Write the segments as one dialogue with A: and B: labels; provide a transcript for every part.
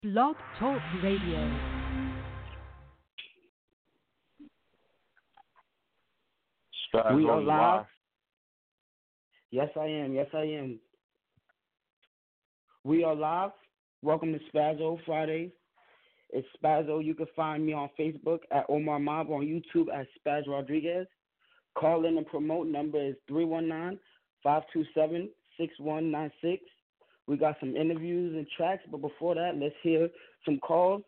A: Blog Talk Radio.
B: We are live. Yes, I am. We are live. Welcome to Spazzo Fridays. It's Spazzo. You can find me on Facebook at Omar Mob, on YouTube at Spaz Rodriguez. Call in and promote. Number is 319-527-6196. We got some interviews and tracks, but before that, let's hear some calls.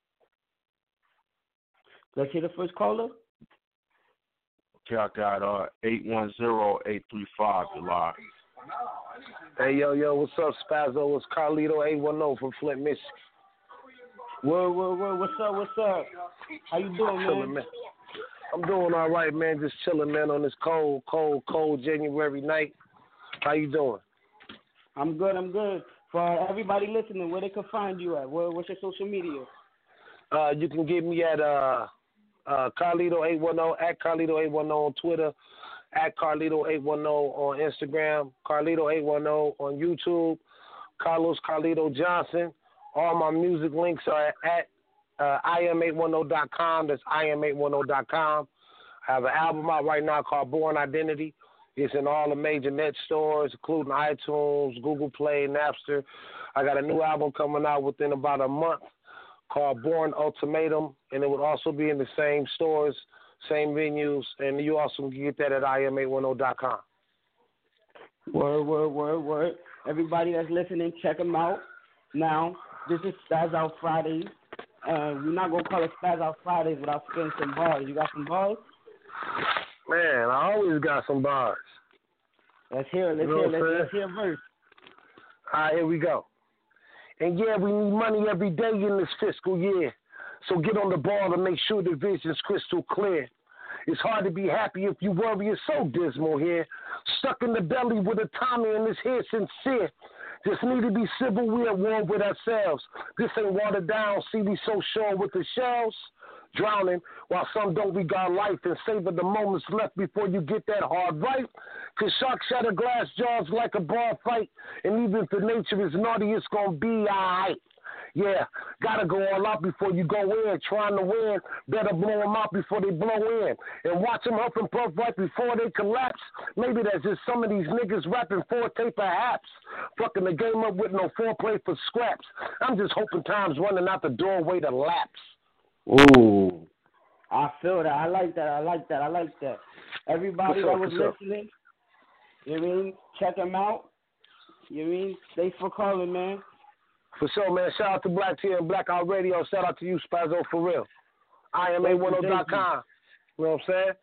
B: Let's hear the first caller.
C: Okay, I got 810-835. You're live.
D: Hey, yo, what's up, Spazzo? It's Carlito 810 from Flint, Michigan.
B: Word, what's up? How you doing, man?
D: I'm doing all right, man. Just chilling, man, on this cold January night. How you doing?
B: I'm good. For everybody listening, where they can find you at? What's your social media?
D: You can get me at Carlito810, at Carlito810 on Twitter, at Carlito810 on Instagram, Carlito810 on YouTube, Carlos Carlito Johnson. All my music links are at im810.com. That's im810.com. I have an album out right now called Born Identity. It's in all the major net stores, including iTunes, Google Play, Napster. I got a new album coming out within about a month called Born Ultimatum, and it would also be in the same stores, same venues, and you also can get that at im810.com.
B: Word. Everybody that's listening, check them out. Now, this is Spaz Out Fridays. We're not going to call it Spaz Out Fridays without spitting some bars. You got some bars?
D: Man, I always got some bars.
B: Let's hear it. Let's hear a verse.
D: All right, here we go. And yeah, we need money every day in this fiscal year. So get on the ball to make sure the vision's crystal clear. It's hard to be happy if you worry. It's so dismal here. Stuck in the belly with a Tommy and this here sincere. Just need to be civil. We at war with ourselves. This ain't watered down. See, we so sure with the shells. Drowning while some don't regard life and savor the moments left before you get that hard right. Cause sharks shatter glass jars like a bar fight. And even if the nature is naughty, it's gonna be alright. Yeah, gotta go all out before you go in. Trying to win, better blow them out before they blow in. And watch them huff and puff right before they collapse. Maybe that's just some of these niggas rapping forte perhaps. Fucking the game up with no foreplay for scraps. I'm just hoping time's running out the doorway to lapse.
B: Ooh, I feel that. I like that. Everybody that was listening, you mean, check them out. You mean, thanks for calling, man.
D: For sure, man. Shout out to Black Tea and Blackout Radio. Shout out to you, Spazzo, for real. IM810.com. You know what I'm saying?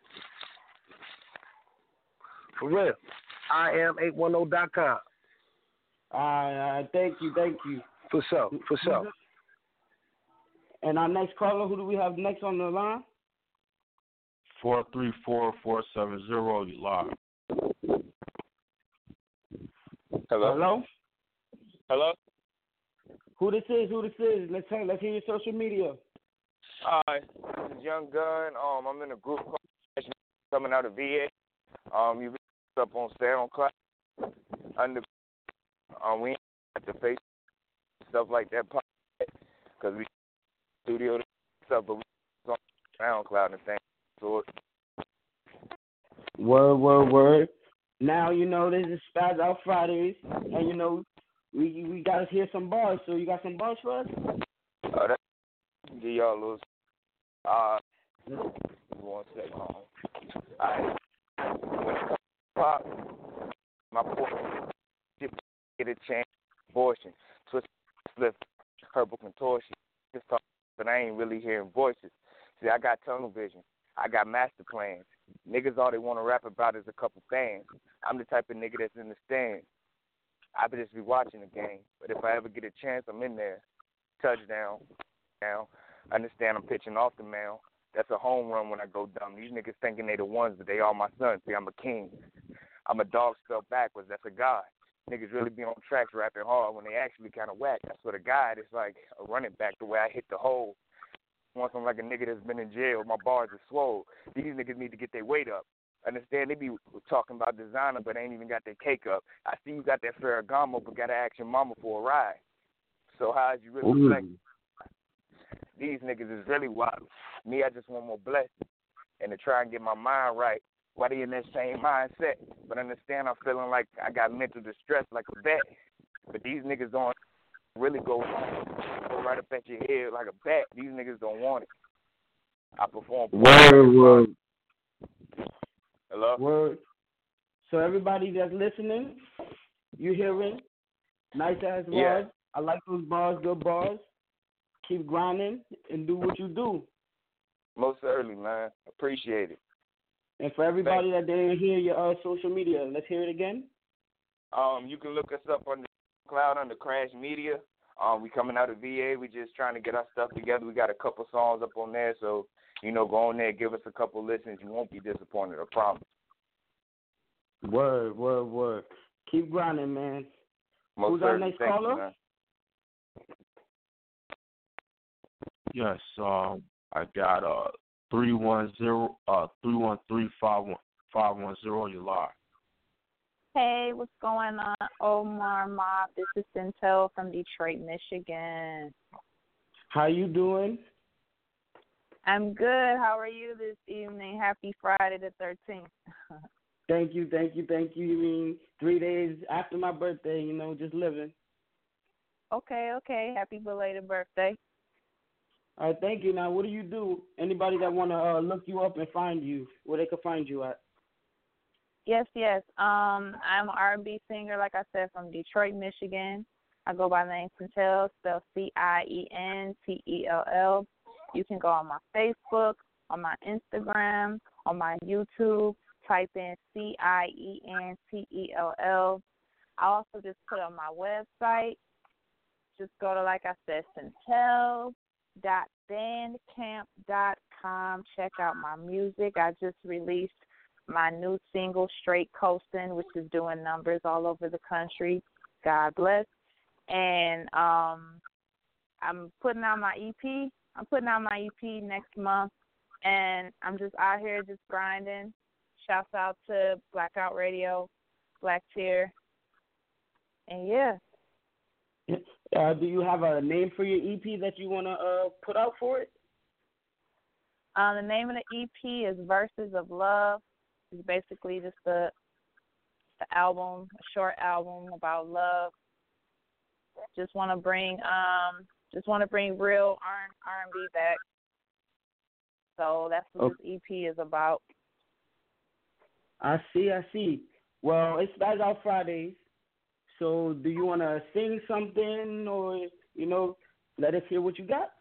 D: For real. IM810.com.
B: Thank you.
D: For sure.
B: And our next caller, who do we have next on the line?
C: 434-470. You're live.
E: Hello?
B: Who this is? Let's hear your social media.
E: Hi, this is Young Gun. I'm in a group called coming out of VA. You can look up on SoundCloud. We have to face stuff like that because we studio stuff, but we on SoundCloud and things. So
B: Word. Now, this is Spaz Out Fridays, and, we got to hear some bars. So you got some bars for us?
E: Give y'all a little. 1 second. All right. When it comes to pop, my boy get a chance. Abortion, twist, flip, herbal contortion. Just talk, but I ain't really hearing voices. See, I got tunnel vision. I got master plans. Niggas, all they want to rap about is a couple fans. I'm the type of nigga that's in the stands. I would just be watching the game. But if I ever get a chance, I'm in there. Touchdown. Now, understand I'm pitching off the mound. That's a home run when I go dumb. These niggas thinking they the ones, but they all my sons. See, I'm a king. I'm a dog spelled backwards. That's a god. Niggas really be on tracks rapping hard when they actually kind of whack. That's what a guide is like a running back, the way I hit the hole. Once I'm like a nigga that's been in jail, my bars are swole. These niggas need to get their weight up. Understand, they be talking about designer, but ain't even got their cake up. I see you got that Ferragamo, but got to ask your mama for a ride. So how is you really
B: Ooh.
E: reflecting? These niggas is really wild. Me, I just want more blessing and to try and get my mind right while they in that same mindset. But understand, I'm feeling like I got mental distress like a bat. But these niggas don't really go right up at your head like a bat. These niggas don't want it. I perform.
B: Word.
E: Hello?
B: Word. So everybody that's listening, you hearing? Nice ass bars.
E: Yeah.
B: I like those bars, good bars. Keep grinding and do what you do.
E: Most certainly, man. Appreciate it.
B: And for everybody that didn't hear your social media, let's hear it again.
E: You can look us up on the cloud under Crash Media. We coming out of VA. We just trying to get our stuff together. We got a couple songs up on there, so go on there, give us a couple listens. You won't be disappointed, I promise.
B: Word. Keep grinding, man.
E: Most
B: Who's our
E: certainly.
B: next
E: Thank
B: caller?
E: you, man.
C: Yes, I got 313-510. You're live.
F: Hey, what's going on, Omar Mob? This is Centel from Detroit, Michigan.
B: How you doing?
F: I'm good. How are you this evening? Happy Friday the 13th.
B: Thank you. You mean 3 days after my birthday, just living.
F: Okay. Happy belated birthday.
B: All right, thank you. Now, what do you do? Anybody that want to look you up and find you, where they can find you at?
F: Yes. I'm an R&B singer, like I said, from Detroit, Michigan. I go by the name Centel, spelled Cientell. You can go on my Facebook, on my Instagram, on my YouTube. Type in Cientell. I also just put on my website. Just go to, like I said, Centel.bandcamp.com. Check out my music. I just released my new single, Straight Coastin', which is doing numbers all over the country. God bless. And I'm putting out my EP. I'm putting out my EP next month. And I'm just out here just grinding. Shouts out to Blackout Radio, Black Tier. And yeah.
B: Do you have a name for your EP that you want to put out for it?
F: The name of the EP is Verses of Love. It's basically just the album, a short album about love. Just want to bring real R&B back. So that's what this EP is about.
B: I see. Well, it's Bad Out Fridays. So do you want to sing something or, let us hear what you got?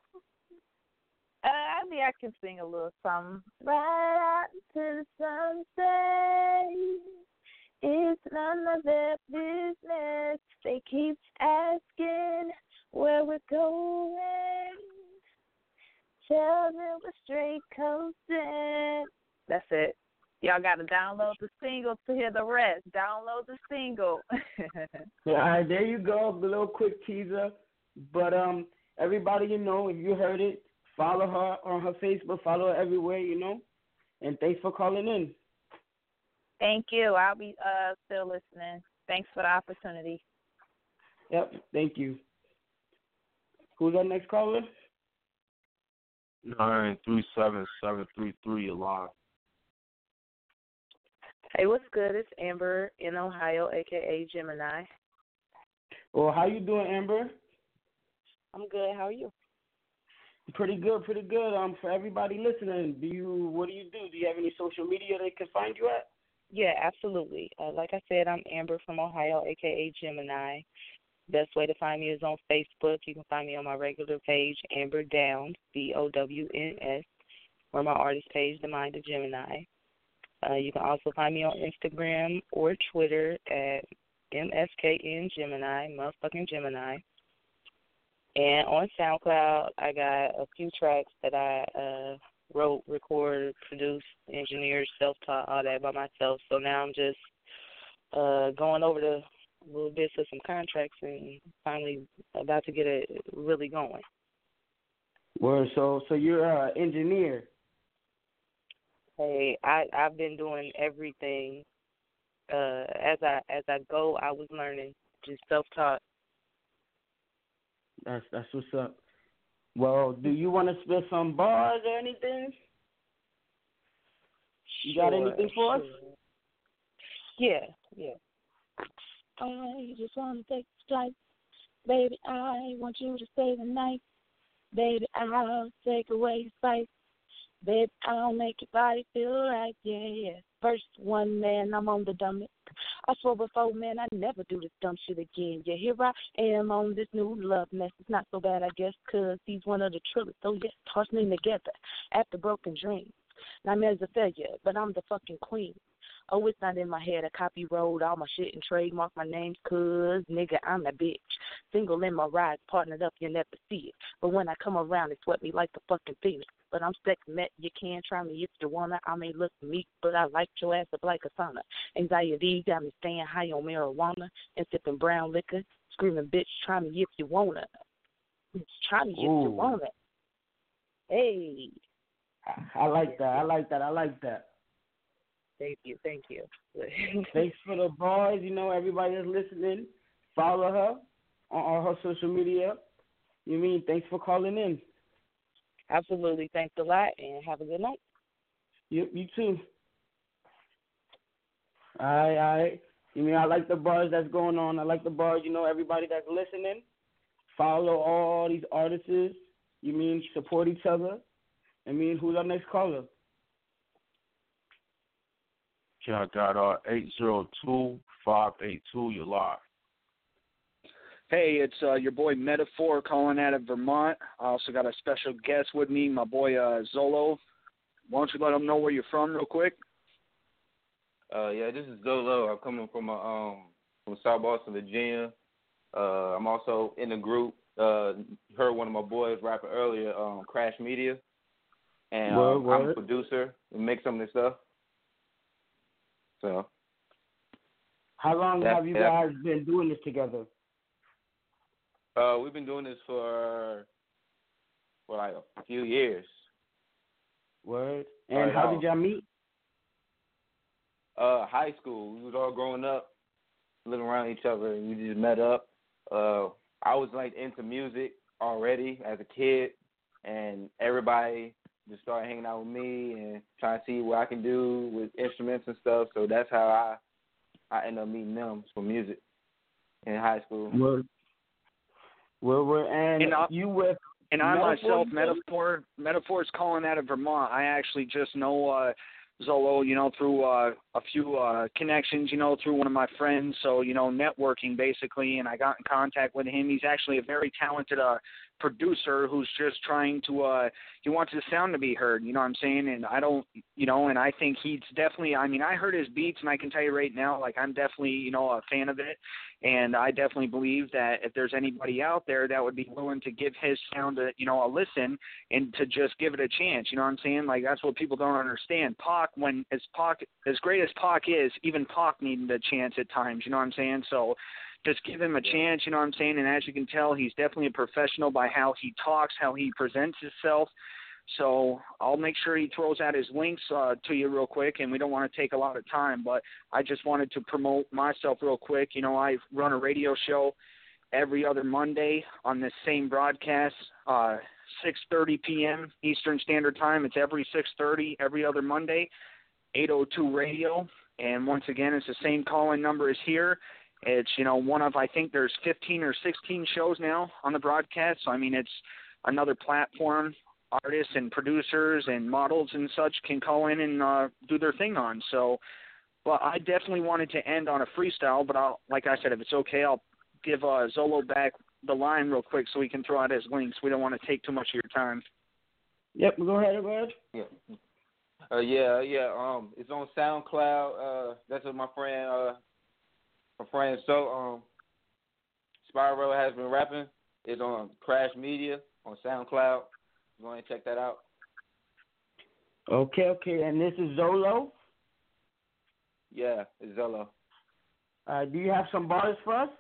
F: I think I can sing a little something. Right out to the sunset. It's none of their business. They keep asking where we're going. Tell them we're straight coasting. That's it. Y'all got to download the single to hear the rest. Download the single.
B: All right, there you go. A little quick teaser. But everybody, if you heard it, follow her on her Facebook. Follow her everywhere, And thanks for calling in.
F: Thank you. I'll be still listening. Thanks for the opportunity.
B: Yep, thank you. Who's our next caller?
C: 937-733. You're live.
G: Hey, what's good? It's Amber in Ohio, a.k.a. Gemini.
B: Well, how you doing, Amber?
G: I'm good. How are you?
B: Pretty good. For everybody listening, what do you do? Do you have any social media they can find you at?
G: Yeah, absolutely. Like I said, I'm Amber from Ohio, a.k.a. Gemini. Best way to find me is on Facebook. You can find me on my regular page, Amber Downs, DOWNS, or my artist page, The Mind of Gemini. You can also find me on Instagram or Twitter at MSKN Gemini, motherfucking Gemini. And on SoundCloud, I got a few tracks that I wrote, recorded, produced, engineered, self-taught, all that by myself. So now I'm just going over the little bits of some contracts and finally about to get it really going.
B: Well, so you're an engineer.
G: Hey, I've been doing everything. As I go, I was learning, just self-taught.
B: That's what's up. Well, do you want to spit some bars or anything? You got anything for us?
G: Yeah. I just want to take a flight. Baby, I want you to stay the night. Baby, I'll take away your spice. Baby, I'll make your body feel right, yeah. First one, man, I'm on the dumbest. I swore before, man, I never do this dumb shit again. Yeah, here I am on this new love mess. It's not so bad, I guess, 'cause he's one of the trillers. So, yeah, toss me together after broken dreams. Nightmares a failure, but I'm the fucking queen. Oh, it's not in my head. I copyright all my shit and trademark my names, 'cause, nigga, I'm that bitch. Single in my ride, partnered up, you never see it. But when I come around, it sweat me like the fucking phoenix. But I'm sex met, you can try me if you wanna. I may look meek, but I like your ass up like a sauna. Anxiety got me staying high on marijuana and sipping brown liquor. Screaming, bitch, try me if you wanna. Try me if you wanna. Hey.
B: I like that.
G: Thank you.
B: Thanks for the bars. You know, everybody that's listening, follow her on all her social media. You mean, thanks for calling in.
G: Absolutely. Thanks a lot, and have a good night.
B: You too. All right. You mean, I like the bars that's going on. I like the bars, you know, everybody that's listening. Follow all these artists. You mean, support each other. I mean, who's our next caller?
C: Yeah, I got 802-582. You're live.
H: Hey, it's your boy Metaphor calling out of Vermont. I also got a special guest with me, my boy Zolo. Why don't you let them know where you're from real quick?
I: Yeah, this is Zolo. I'm coming from South Boston, Virginia. I'm also in the group. Heard one of my boys rapping earlier, Crash Media. And I'm a producer and make some of this stuff. So.
B: How long have you guys been doing this together?
I: We've been doing this for like a few years.
B: Word. And how did y'all meet?
I: High school. We was all growing up, living around each other, and we just met up. I was like into music already as a kid, and everybody just started hanging out with me and trying to see what I can do with instruments and stuff. So that's how I ended up meeting them for music in high school.
H: And I myself, Metaphor's calling out of Vermont. I actually just know Zolo, you know, through a few connections, you know, through one of my friends. So, you know, networking basically, and I got in contact with him. He's actually a very talented producer who's just trying to, he wants his sound to be heard, you know what I'm saying? And I don't, you know, and I think he's definitely, I mean, I heard his beats, and I can tell you right now, like, I'm definitely, you know, a fan of it. And I definitely believe that if there's anybody out there that would be willing to give his sound a, you know, a listen and to just give it a chance, you know what I'm saying? Like, that's what people don't understand. Pac, as great as Pac is, even Pac needed a chance at times, you know what I'm saying? So just give him a chance, you know what I'm saying? And as you can tell, he's definitely a professional by how he talks, how he presents himself. So I'll make sure he throws out his links to you real quick, and we don't want to take a lot of time, but I just wanted to promote myself real quick. You know, I run a radio show every other Monday on this same broadcast, 6:30 p.m. Eastern Standard Time. It's every 6:30 every other Monday, 802 Radio. And once again, it's the same call-in number as here. It's, you know, one of, I think there's 15 or 16 shows now on the broadcast. So, I mean, it's another platform artists and producers and models and such can call in and do their thing on. So, but I definitely wanted to end on a freestyle, but like I said, if it's okay, I'll give Zolo back the line real quick so he can throw out his links. We don't want to take too much of your time.
B: Yep, go ahead.
I: Yeah. It's on SoundCloud. That's what my friend Spyro has been rapping. It's on Crash Media on SoundCloud. Go ahead and check that out.
B: Okay. And this is Zolo?
I: Yeah, it's Zolo.
B: Do you have some bars for us?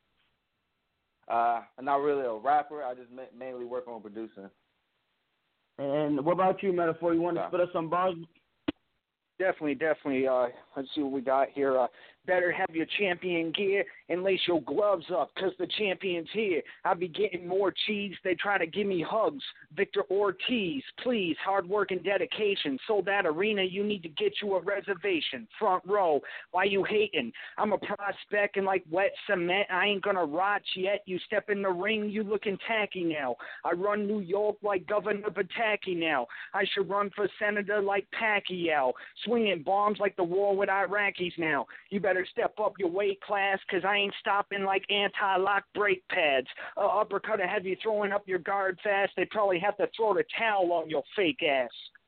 I: I'm not really a rapper. I just mainly work on producing.
B: And what about you, Metaphor? You want to spit us some bars?
H: Definitely. Let's see what we got here. Better have your champion gear and lace your gloves up, 'cause the champion's here. I be getting more cheese. They try to give me hugs. Victor Ortiz, please, hard work and dedication. Sold that arena, you need to get you a reservation. Front row, why you hating? I'm a prospect and like wet cement. I ain't gonna rot yet. You step in the ring, you looking tacky now. I run New York like Governor Pataki now. I should run for senator like Pacquiao. Swinging bombs like the war with Iraqis now. You better step up your weight class, 'cause I ain't stopping like anti-lock brake pads. Uppercut and have you throwing up your guard fast. They probably have to throw the towel on your fake ass.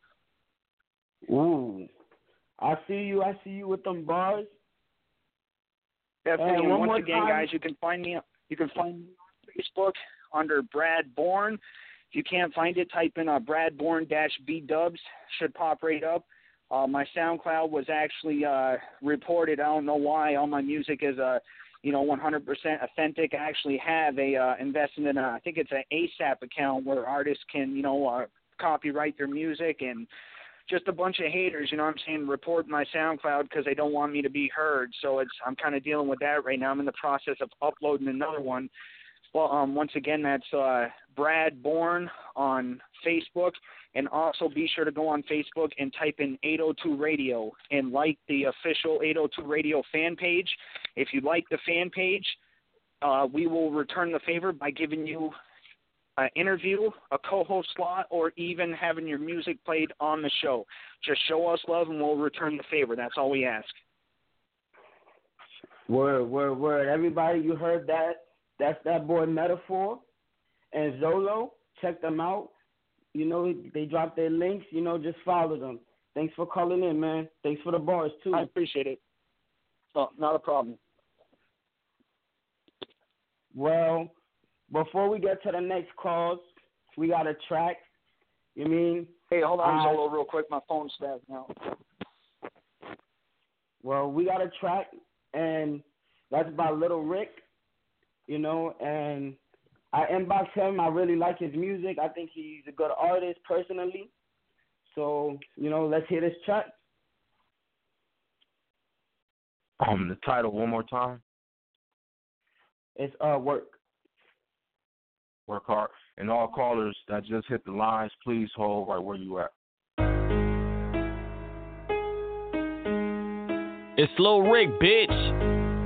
B: Ooh. I see you with them bars.
H: Definitely. And once again,
B: time,
H: guys, you can find me on Facebook under Brad Bourne. If you can't find it, type in Brad Bourne-B-Dubs. Should pop right up. My SoundCloud was actually reported. I don't know why. All my music is 100% authentic. I actually have a invested in I think it's an ASAP account where artists can copyright their music, and just a bunch of haters, you know what I'm saying, report my SoundCloud because they don't want me to be heard. So I'm kind of dealing with that right now. I'm in the process of uploading another one. Well, once again, that's Brad Bourne on Facebook. And also be sure to go on Facebook and type in 802 Radio and like the official 802 Radio fan page. If you like the fan page, we will return the favor by giving you an interview, a co-host slot, or even having your music played on the show. Just show us love and we'll return the favor. That's all we ask.
B: Word. Everybody, you heard that. That's that boy Metaphor and Zolo. Check them out. They drop their links. Just follow them. Thanks for calling in, man. Thanks for the bars, too.
H: I appreciate it. Oh, not a problem.
B: Well, before we get to the next calls, we got a track.
H: Hey, hold on, Zolo, real quick. My phone's dead now.
B: Well, we got a track, and that's by Little Rick, and I inboxed him. I really like his music. I think he's a good artist personally. So, let's hear this track.
C: The title one more time.
B: It's Work.
C: Work hard. And all callers that just hit the lines, please hold right where you at.
J: It's Lil Rick, bitch.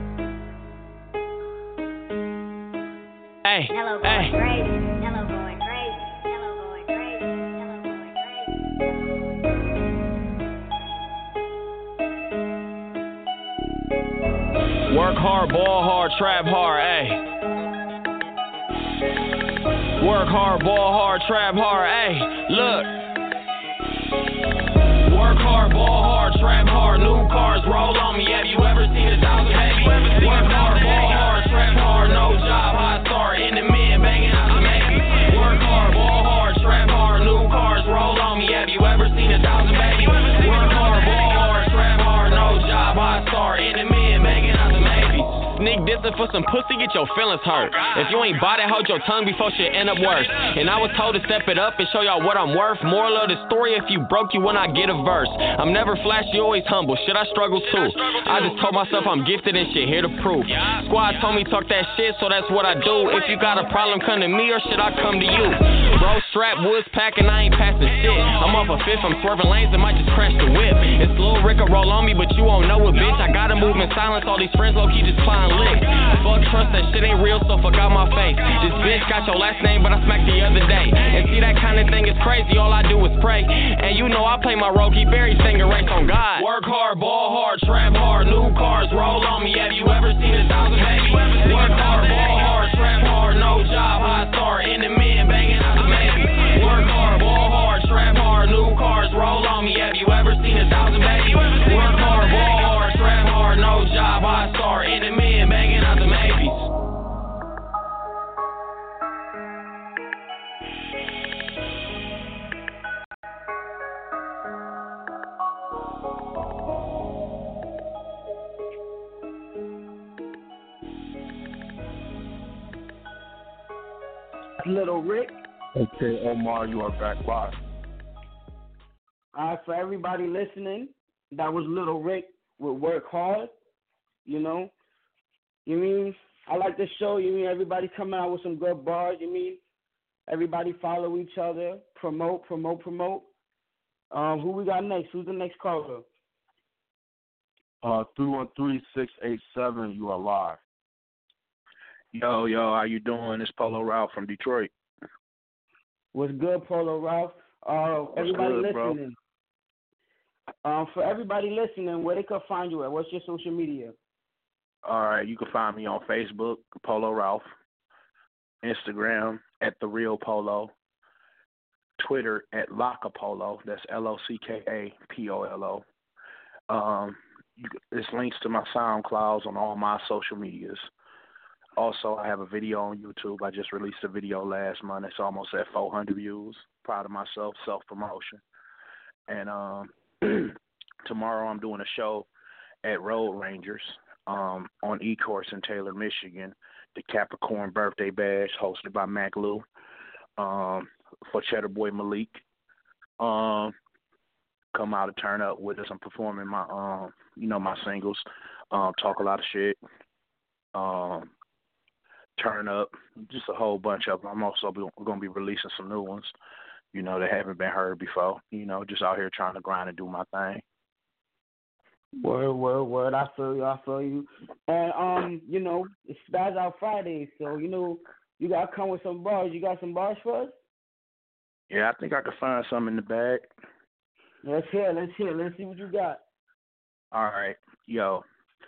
J: Hey,
K: Yellow
J: hey.
K: Going crazy. Yellow going crazy. Yellow going crazy. Yellow going crazy.
J: Work hard, ball hard, trap hard, ayy. Work hard, ball hard, trap hard, ayy. Look. Work hard, ball hard, trap hard, new cars roll on me. Have you ever seen 1,000 baby? Work hard, ball hard, trap hard, no job, high start in the mid, banging out the maybe. Work hard, ball hard, trap hard, new cars roll on me. Have you ever seen 1,000 baby? Work hard, ball hard, trap hard, no job, high start in the mid, banging out the maybe. Sneak dissing for some pussy, get your feelings hurt. If you ain't bought it, hold your tongue before shit end up worse. And I was told to step it up and show y'all what I'm worth. Moral of the story, if you broke, you will not get a verse. I'm never flashy, always humble. Shit, I struggle too. I just told myself I'm gifted and shit, here to prove. Squad told me talk that shit, so that's what I do. If you got a problem, come to me, or should I come to you? Bro, strap, woods packing, I ain't passing shit. I'm off a fifth, I'm swerving lanes and might just crash the whip. It's Lil Rick roll on me, but you won't know it, bitch. I gotta move in silence, all these friends low-key just flying licks. Fuck trust, that shit ain't real, so fuck out my face. This bitch got your last name, but I smacked the other day. And see, that kind of thing is crazy, all I do is pray. And you know I play my role, keep everything erased on God. Work hard, ball hard, trap hard, new cars roll on me. Have you ever seen 1,000 baby? Work hard, ball hard, trap hard, no job, high start in the mid, banging out the maybe. Work hard, ball hard, trap hard, new cars roll on me. Have you ever seen 1,000 baby? Work hard, ball hard, trap hard, no job, high start in the mid, banging out the maybes.
B: Little Rick.
C: Okay, Omar, you are back live.
B: All right, for everybody listening, that was Little Rick with Work Hard. You know, you mean I like the show. You mean everybody coming out with some good bars. You mean everybody follow each other, promote. Who we got next? Who's the next caller?
C: 313-687. You are live.
L: Yo, how you doing? It's Polo Ralph from Detroit.
B: What's good, Polo Ralph? Everybody
L: good,
B: listening. For everybody listening, where they can find you at? What's your social media?
L: All right, you can find me on Facebook, Polo Ralph, Instagram at The Real Polo, Twitter at Lockapolo. That's LOCKAPOLO. It's links to my SoundClouds on all my social medias. Also, I have a video on YouTube. I just released a video last month. It's almost at 400 views. Proud of myself, self-promotion. And tomorrow I'm doing a show at Road Rangers on E-Course in Taylor, Michigan, the Capricorn Birthday Bash hosted by Mac Lou for Cheddar Boy Malik. Come out and turn up with us. I'm performing my, my singles, talk a lot of shit, turn up, just a whole bunch of them. I'm also going to be releasing some new ones, that haven't been heard before. Just out here trying to grind and do my thing.
B: Word. I feel you. And, it's Spaz Out Friday, so, you got to come with some bars. You got some bars for us?
L: Yeah, I think I could find some in the bag.
B: Let's hear. Let's see what you got.
L: All right. Yo.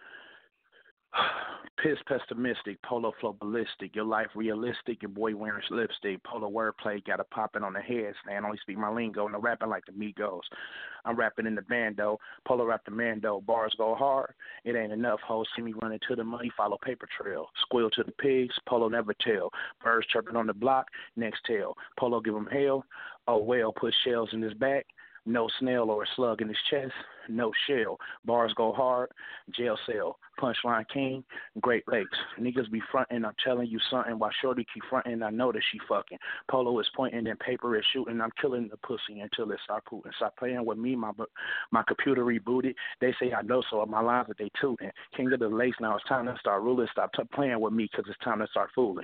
L: Piss pessimistic, Polo flow ballistic, your life realistic, your boy wearing lipstick, Polo wordplay, got a popping on the headstand, only speak my lingo, no rapping like the Migos. I'm rapping in the bando, Polo rap the mando, bars go hard, it ain't enough, hoes see me running to the money, follow paper trail, squeal to the pigs, Polo never tell, birds chirping on the block, next tail, Polo give him hell, oh well, put shells in his back, no snail or a slug in his chest, no shell. Bars go hard, jail cell. Punchline king, Great Lakes. Niggas be frontin', I'm telling you something. While shorty keep frontin', I know that she fucking. Polo is pointing and paper is shooting. I'm killing the pussy until it start pooting. Stop playing with me, my computer rebooted. They say I know, so my lines that they tootin'. King of the lakes, now it's time to start ruling. Stop playing with me, cause it's time to start fooling.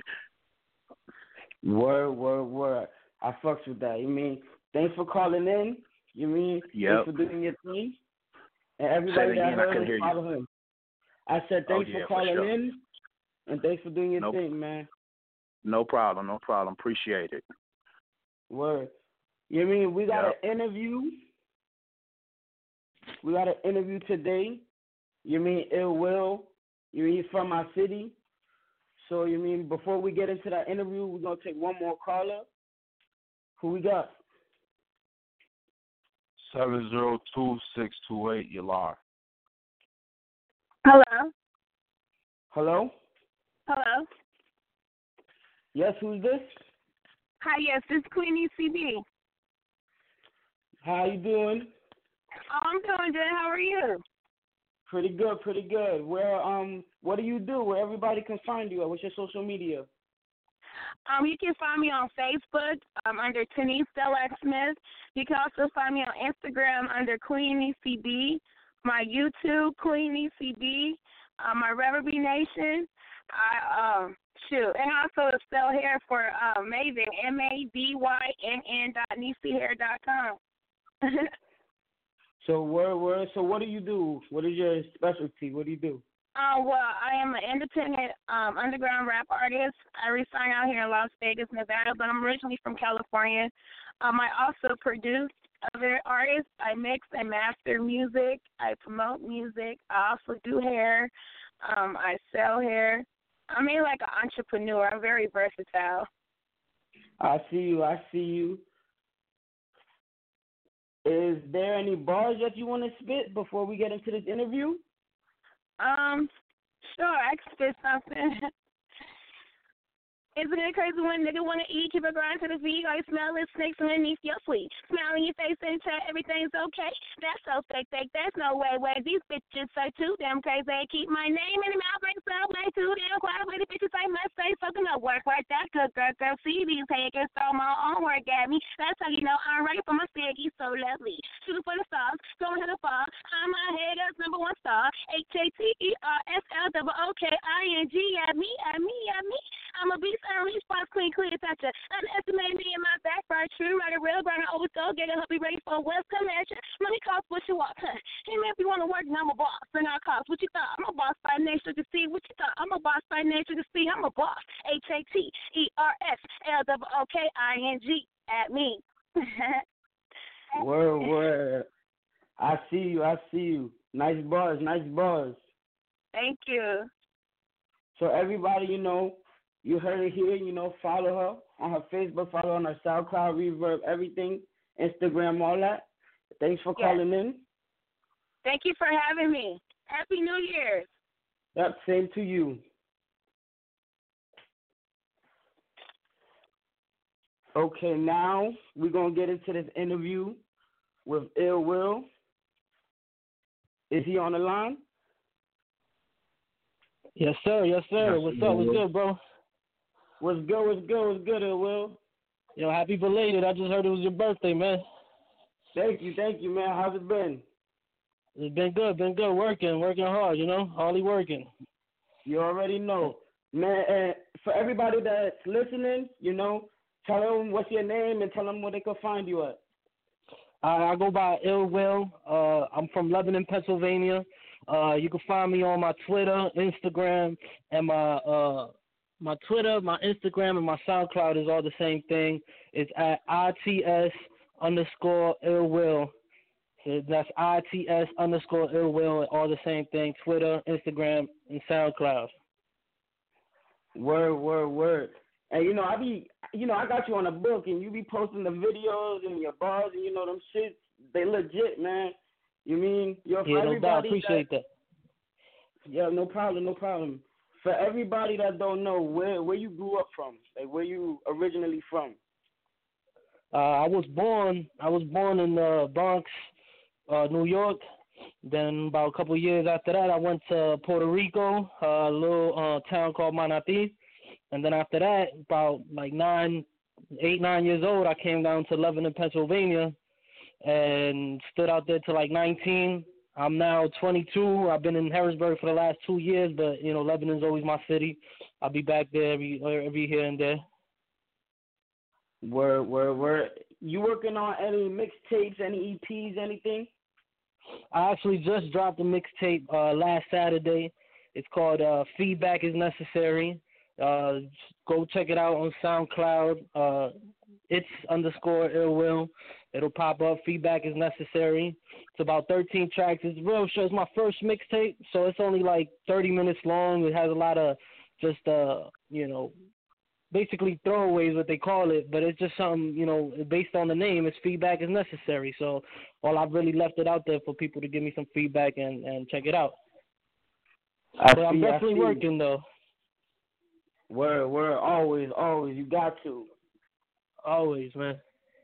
B: Word. I fucks with that. You mean, thanks for calling in. You mean,
L: yep.
B: Thanks for doing your thing. And everybody that heard him, follow him. I said thanks for calling in, and thanks for doing your thing, man.
L: No problem. Appreciate it.
B: Word. You mean, we got an interview. We got an interview today. You mean, Ill Will. You mean, he's from my city. So, you mean, before we get into that interview, we're going to take one more caller. Who we got?
C: 702-628, you're live.
B: Hello? Yes, who's this?
F: Hi, yes, this is Queenie CB.
B: How you doing?
F: I'm doing good. How are you?
B: Pretty good. Where what do you do? Where everybody can find you at? What's your social media?
F: You can find me on Facebook under Tenise Delac Smith. You can also find me on Instagram under Queenie CB, my YouTube Queenie CB, my Reverby Nation. And also to sell hair for Maven, MADYNN.NeecyHair.com.
B: So So what do you do? What is your specialty? What do you do?
F: Well, I am an independent underground rap artist. I reside out here in Las Vegas, Nevada, but I'm originally from California. I also produce other artists. I mix and master music. I promote music. I also do hair. I sell hair. I'm like an entrepreneur. I'm very versatile.
B: I see you. Is there any bars that you want to spit before we get into this interview?
F: Sure, I can spit something.
M: Isn't it crazy when a nigga wanna eat, keep it grind to the V, all you smell is snakes underneath your sleeve. Smile in your face and tell everything's okay. That's so fake, there's no way. These bitches are too damn crazy. They keep my name in the mouth like so way too damn quiet. With the bitches I must say something to work that good girl. See these haters throw my own work at me. That's how you know I'm ready for my sticky, so lovely. Shooting for the stars, going to the fall. I'm my haters number one star. HATERSLOOKING at me. I'm a beast, I don't spots clean, toucher. Underestimate me in my back, right? True, right, a real burner, always go get it, help be ready for what's coming at you. Money costs what you want, huh? Hey man, if you want to work, then I'm a boss. And I cost what you thought. I'm a boss by nature to see what you thought. I'm a boss by nature to see. I'm a boss. HATERSLOOKING at me.
B: Word. I see you. Nice bars.
M: Thank you.
B: So everybody, you heard it here, follow her on her Facebook, follow her on her SoundCloud, Reverb, everything, Instagram, all that. Thanks for calling in.
M: Thank you for having me. Happy New Year's.
B: Yep, same to you. Okay, now we're going to get into this interview with Ill Will. Is he on the line?
N: Yes, sir. What's up? What's good, bro?
B: What's good, Ill Will?
N: Yo, happy belated. I just heard it was your birthday, man.
B: Thank you, man. How's it been?
N: It's been good. Working hard, hardly working.
B: You already know. Man, and for everybody that's listening, tell them what's your name and tell them where they can find you at.
N: I go by Ill Will. I'm from Lebanon, Pennsylvania. You can find me on my Twitter, Instagram, and my Twitter, my Instagram, and my SoundCloud is all the same thing. It's at ITS_Ill Will. So that's ITS_Ill Will, all the same thing. Twitter, Instagram, and SoundCloud.
B: Word. And I got you on a book, and you be posting the videos and your bars, and them shits, they legit, man. You mean for
N: no doubt. Appreciate that.
B: Yeah, no problem. For everybody that don't know, where you grew up from, like where you originally from?
N: I was born in the Bronx, New York. Then about a couple of years after that, I went to Puerto Rico, a little town called Manatí. And then after that, about like 9 years old, I came down to Lebanon, Pennsylvania, and stood out there till like 19. I'm now 22. I've been in Harrisburg for the last 2 years, but Lebanon's always my city. I'll be back there every here and there.
B: Word. You working on any mixtapes, any EPs, anything?
N: I actually just dropped a mixtape last Saturday. It's called Feedback is Necessary. Go check it out on SoundCloud. It's_Ill Will. It'll pop up. Feedback is Necessary. It's about 13 tracks. It's real short. It's my first mixtape, so it's only like 30 minutes long. It has a lot of just basically throwaways, what they call it, but it's just something, based on the name, it's Feedback is Necessary. So I've really left it out there for people to give me some feedback and check it out. I'm definitely working, though.
B: Word, always, you got to.
N: Always, man.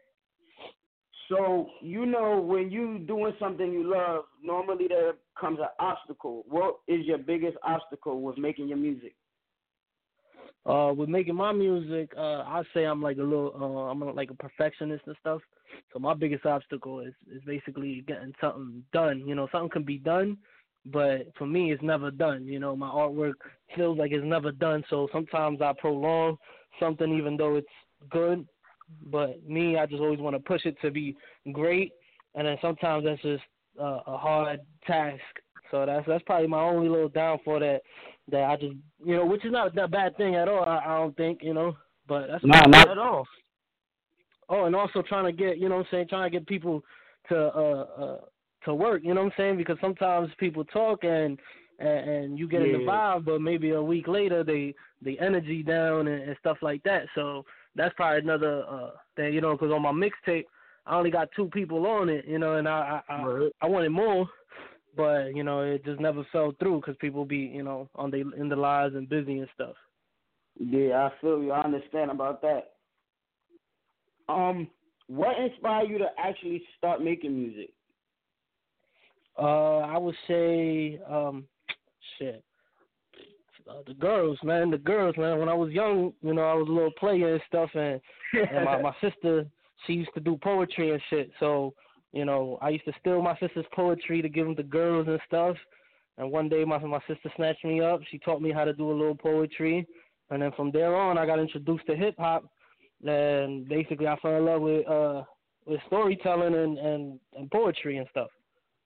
B: So, when you doing something you love, normally there comes an obstacle. What is your biggest obstacle with making your music?
N: With making my music, I say I'm like I'm like a perfectionist and stuff. So my biggest obstacle is basically getting something done. Something can be done, but for me, it's never done. My artwork feels like it's never done. So sometimes I prolong something even though it's good. But me, I just always want to push it to be great. And then sometimes that's just a hard task. So that's probably my only little downfall that I just, which is not a bad thing at all, I don't think, but that's
B: not at all.
N: Oh, and also trying to get, trying to get people to work, because sometimes people talk and you get in the vibe, but maybe a week later they energy down and stuff like that. So that's probably another thing, because on my mixtape, I only got 2 people on it, and I wanted more. But, it just never fell through because people be, in the lives and busy and stuff.
B: Yeah, I feel you. I understand about that. What inspired you to actually start making music?
N: I would say, shit. The girls, man. When I was young, I was a little player and stuff, and my sister, she used to do poetry and shit. So, I used to steal my sister's poetry to give them to girls and stuff. And one day, my sister snatched me up. She taught me how to do a little poetry, and then from there on, I got introduced to hip hop. And basically, I fell in love with storytelling and poetry and stuff.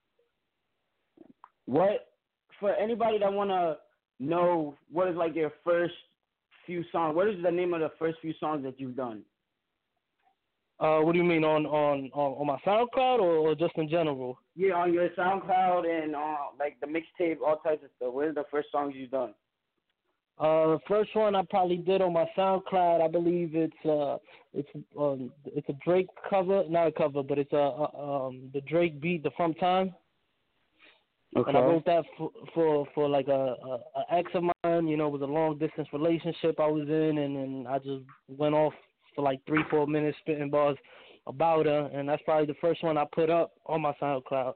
B: What, for anybody that wanna know what is like your first few songs, what is the name of the first few songs that you've done?
N: What do you mean, on my SoundCloud or just in general?
B: Yeah, on your SoundCloud and like the mixtape, all types of stuff. What is the first songs you've done?
N: The first one I probably did on my SoundCloud, I believe it's a Drake cover, not a cover, but it's the Drake beat, the From Time.
B: Okay.
N: And I wrote that for like a ex of mine. It was a long distance relationship I was in, and I just went off for like 3-4 minutes spitting bars about her, and that's probably the first one I put up on my SoundCloud.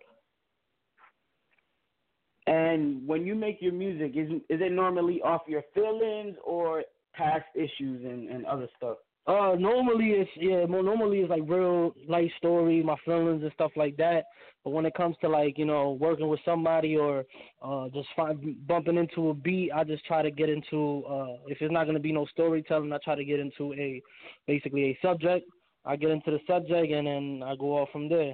B: And when you make your music, is it normally off your feelings or past issues and other stuff?
N: Normally it's like real life story, my feelings and stuff like that. But when it comes to like, working with somebody or just bumping into a beat, I just try to get into, if it's not going to be no storytelling, I try to get into basically a subject. I get into the subject and then I go off from there.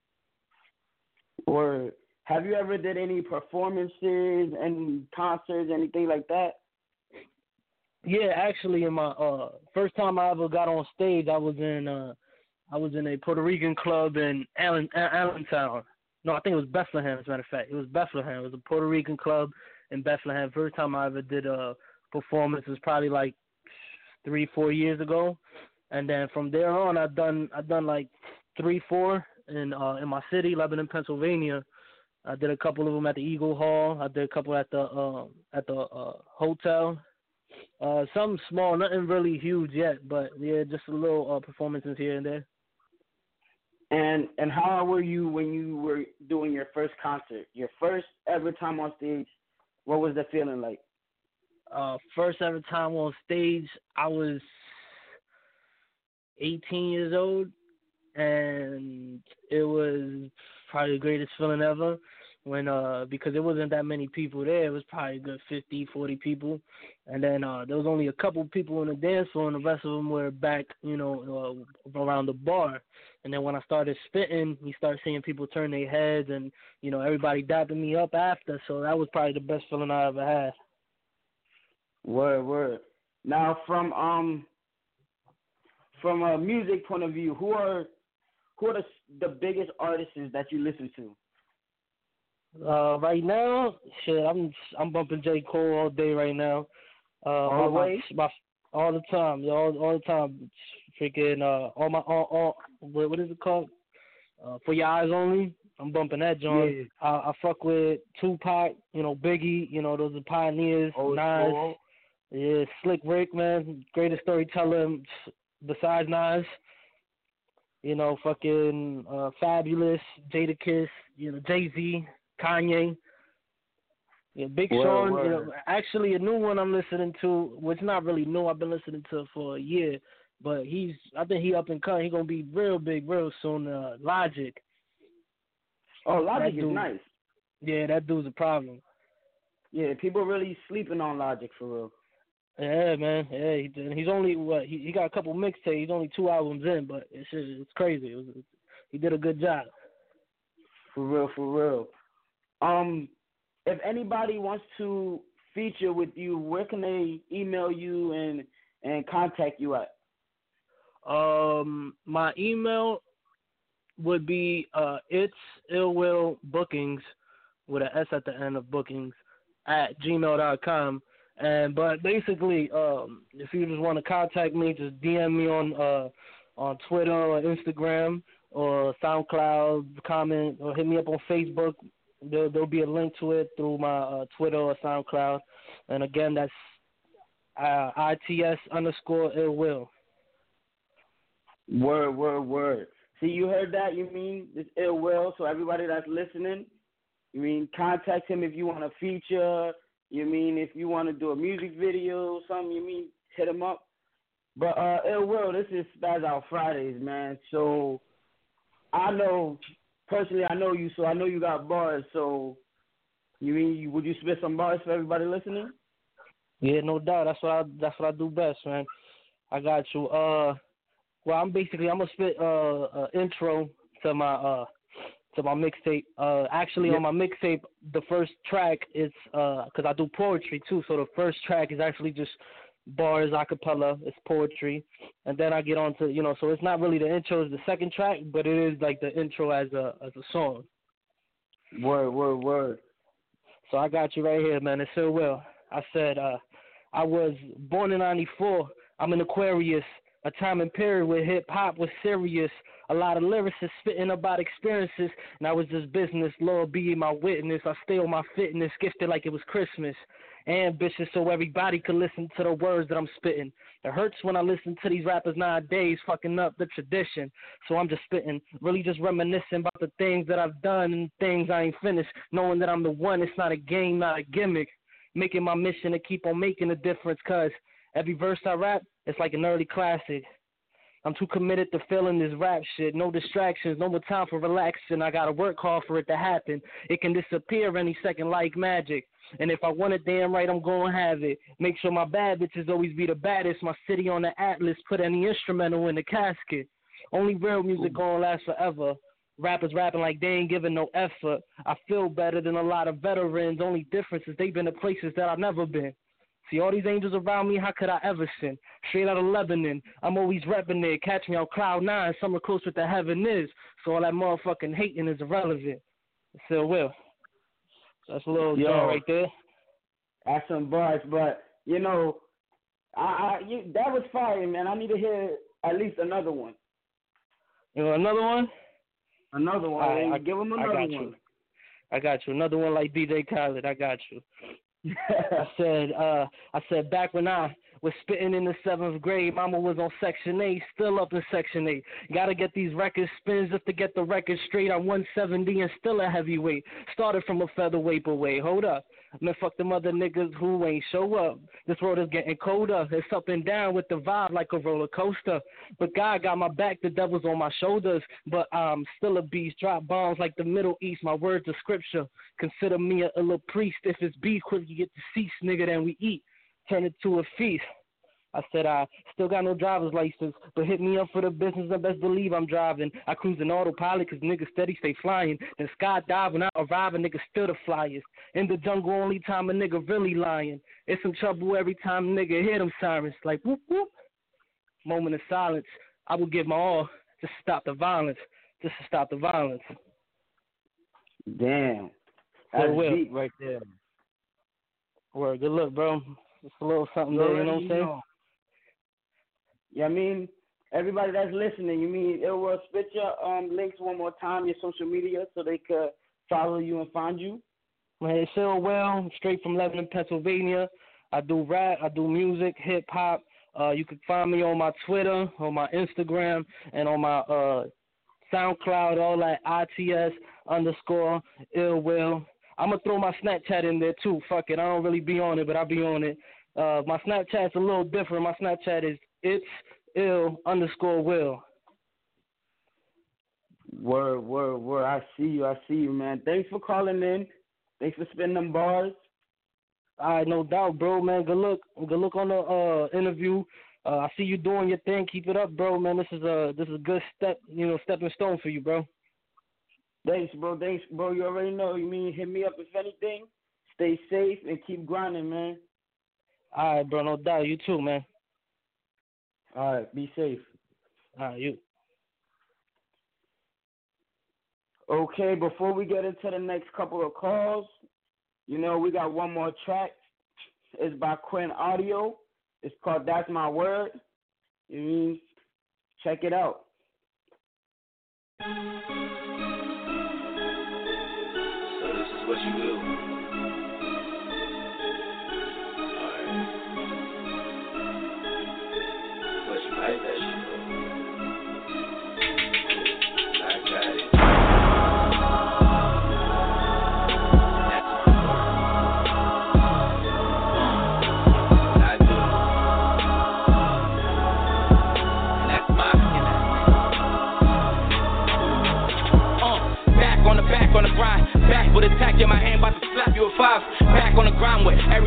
B: Or have you ever did any performances, any concerts, anything like that?
N: Yeah, actually, in my first time I ever got on stage, I was in a Puerto Rican club in Allentown. No, I think it was Bethlehem, as a matter of fact. It was Bethlehem. It was a Puerto Rican club in Bethlehem. First time I ever did a performance was probably like 3-4 years ago. And then from there on, I've done like 3-4 in my city, Lebanon, Pennsylvania. I did a couple of them at the Eagle Hall. I did a couple at the hotel. Some small, nothing really huge yet, but yeah, just a little performances here and there.
B: And how were you when you were doing your first concert, your first ever time on stage? What was the feeling like?
N: First ever time on stage, I was 18 years old, and it was probably the greatest feeling ever. When because there wasn't that many people there, it was probably a good 50-40 people, and then there was only a couple people on the dance floor, and the rest of them were back, around the bar. And then when I started spitting, you start seeing people turn their heads, and everybody dapping me up after. So that was probably the best feeling I ever had.
B: Word. Now, from a music point of view, who are the biggest artists that you listen to?
N: Right now, shit, I'm bumping J. Cole all day right now.
B: Always?
N: All the time, all the time. Freaking what is it called? For Your Eyes Only. I'm bumping that joint.
B: Yeah.
N: I fuck with Tupac, Biggie, those are pioneers. Nas, yeah, Slick Rick, man, greatest storyteller besides Nas. Fucking Fabulous, Jadakiss, Jay-Z, Kanye. Yeah, Big Sean. Actually, a new one I'm listening to, which not really new. I've been listening to for a year, but I think he up and coming. He's gonna be real big real soon. Logic.
B: Oh, Logic is nice.
N: Yeah, that dude's a problem.
B: Yeah, people really sleeping on Logic for real.
N: Yeah, man. Yeah, he's only he got a couple mixtapes. He's only 2 albums in, but it's crazy. He did a good job.
B: For real. If anybody wants to feature with you, where can they email you and contact you at?
N: My email would be it's illwill bookings with an S at the end of bookings at gmail.com. But basically, if you just want to contact me, just DM me on Twitter or Instagram or SoundCloud, comment, or hit me up on Facebook. There'll be a link to it through my Twitter or SoundCloud. And again, that's ITS_ill will.
B: Word. See, you heard that? You mean this ill will? So everybody that's listening, you mean contact him if you want a feature. You mean if you want to do a music video or something, you mean hit him up. But ill will, this is Spaz Out Fridays, man. So I know, personally, I know you, so I know you got bars. So you mean, would you spit some bars for everybody listening?
N: Yeah, no doubt. That's what I do best, man. I got you. Well, I'm gonna spit intro to my mixtape. Actually, on my mixtape, the first track is because I do poetry too. So the first track is actually just bars, acapella. It's poetry, and then I get on to So it's not really the intro is the second track, but it is like the intro as a song.
B: Word.
N: So I got you right here, man. It's so well. I said I was born in '94. I'm an Aquarius. A time and period where hip-hop was serious. A lot of lyricists spitting about experiences, and I was just business. Lord be my witness. I stay on my fitness, gifted like it was Christmas. Ambitious so everybody could listen to the words that I'm spitting. It hurts when I listen to these rappers nowadays fucking up the tradition. So I'm just spitting, really just reminiscing about the things that I've done and things I ain't finished. Knowing that I'm the one, it's not a game, not a gimmick. Making my mission to keep on making a difference, cause every verse I rap, it's like an early classic. I'm too committed to feeling this rap shit. No distractions, no more time for relaxing. I gotta work hard for it to happen. It can disappear any second like magic. And if I want it damn right, I'm gonna have it. Make sure my bad bitches always be the baddest. My city on the atlas, put any instrumental in the casket. Only real music gonna last forever. Rappers rapping like they ain't giving no effort. I feel better than a lot of veterans. Only difference is they've been to places that I've never been. See all these angels around me, how could I ever sin? Straight out of Lebanon, I'm always repping it. Catch me on cloud 9, somewhere close with the heaven is. So all that motherfucking hating is irrelevant. It still will. So that's a little joint right there.
B: That's some bars, but that was fire, man. I need to hear at least another one.
N: You know another one?
B: Another one.
N: I
B: give him another one.
N: I got you. Another one like DJ Khaled. I got you. I said back when I was spitting in the 7th grade, mama was on Section 8, still up in Section 8. Gotta get these record spins just to get the record straight. I'm 170 and still a heavyweight. Started from a featherweight, but wait, hold up. Man, fuck them other niggas who ain't show up. This world is getting colder. It's up and down with the vibe like a roller coaster. But God got my back, the devil's on my shoulders. But I'm still a beast. Drop bombs like the Middle East. My words are scripture. Consider me a little priest. If it's beef, quick you get to cease, nigga, then we eat. Turn it to a feast. I said I still got no driver's license, but hit me up for the business and best believe I'm driving. I cruise in autopilot cause niggas steady stay flying. Then skydive when I arrive and niggas still the flyers. In the jungle only time a nigga really lying. It's some trouble every time a nigga hear them sirens. Like whoop whoop. Moment of silence. I will give my all just to stop the violence. Just to stop the violence.
B: Damn. That's deep right there.
N: Word, good look, bro. Just a little something there, you know what I'm saying?
B: Yeah, I mean, everybody that's listening, you mean it will spit your links one more time, your social media, so they could follow you and find you?
N: Man, it's Ill Will, straight from Lebanon, Pennsylvania. I do rap, I do music, hip hop. You can find me on my Twitter, on my Instagram, and on my SoundCloud, all that ITS_Ill Will. I'm going to throw my Snapchat in there too. Fuck it, I don't really be on it, but I'll be on it. My Snapchat's a little different. My Snapchat is It's Ill_Will.
B: Word. I see you, man. Thanks for calling in. Thanks for spinning them bars.
N: All right, no doubt, bro, man. Good luck on the interview. I see you doing your thing. Keep it up, bro, man. This is a good stepping stone for you, bro.
B: Thanks, bro. You already know. You mean hit me up if anything. Stay safe and keep grinding, man.
N: All right, bro. No doubt. You too, man.
B: All right. Be safe.
N: All right, you.
B: Okay, before we get into the next couple of calls, we got one more track. It's by Quinn Audio. It's called That's My Word. Check it out.
J: So this is what you do. Alright.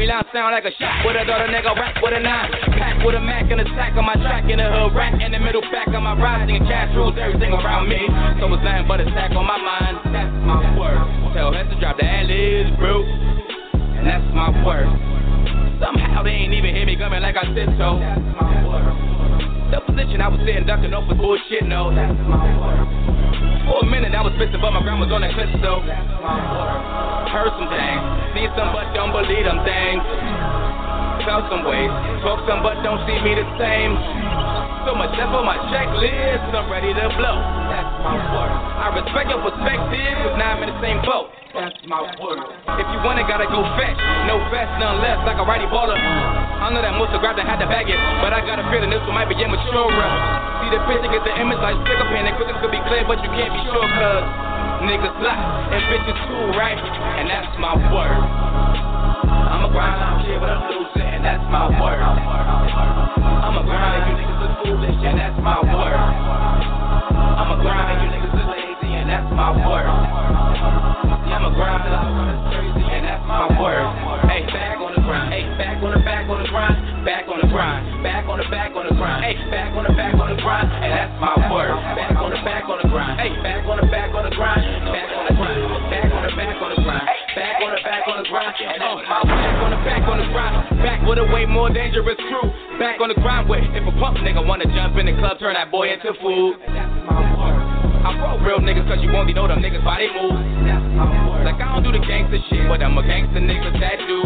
J: Every line sound like a shot. With a daughter nigga rap with a 9. Pack with a Mac and a sack on my track. In the hood rack in the middle back of my ride. Singing cash rules, everything around me. So it's nothing but a stack on my mind. That's my word. Tell Hess to drop the ad-libs, bro. And that's my word. Somehow they ain't even hear me coming like I said so. That's my word. The position I was sitting ducking off was bullshit, no. That's my word. For a minute I was pissing, but my grandma's on that clip, so that's my word. Heard some things, seen some but don't believe them things. Felt some ways, talk some but don't see me the same. So much left on my checklist, I'm ready to blow. That's my word. I respect your perspective, cause now I'm in the same boat. That's my word. If you want it, gotta go fetch. No fast, none less, like a righty baller. I know that most of grabbed and had to bag it, but I got a feeling this one might be immature. See the picture, get the image like sticker pen. And quickest could be clear, but you can't be sure, cause niggas lie and bitches too, right? And that's my word. I'ma grind, I don't care what I'm losing, and that's my word. I'ma grind, and you niggas are foolish, and that's my word. I'ma grind, and you niggas are lazy, and that's my word. Yeah, I'ma grind, and I'm crazy, and that's my word. Hey, back on the grind, hey, back on the grind, back on the grind, back on the grind, hey, back on the grind, and that's my word. Back on the grind, hey, back on the grind, back on the grind, back on the grind, back on the grind, and that's my word. Back on the grind, back with a way more dangerous crew. Back on the grind with, if a pump nigga wanna jump in the club, turn that boy into food. I roll real niggas cause you won't know them niggas by they move. Like I don't do the gangster shit, but I'm a gangster nigga that do.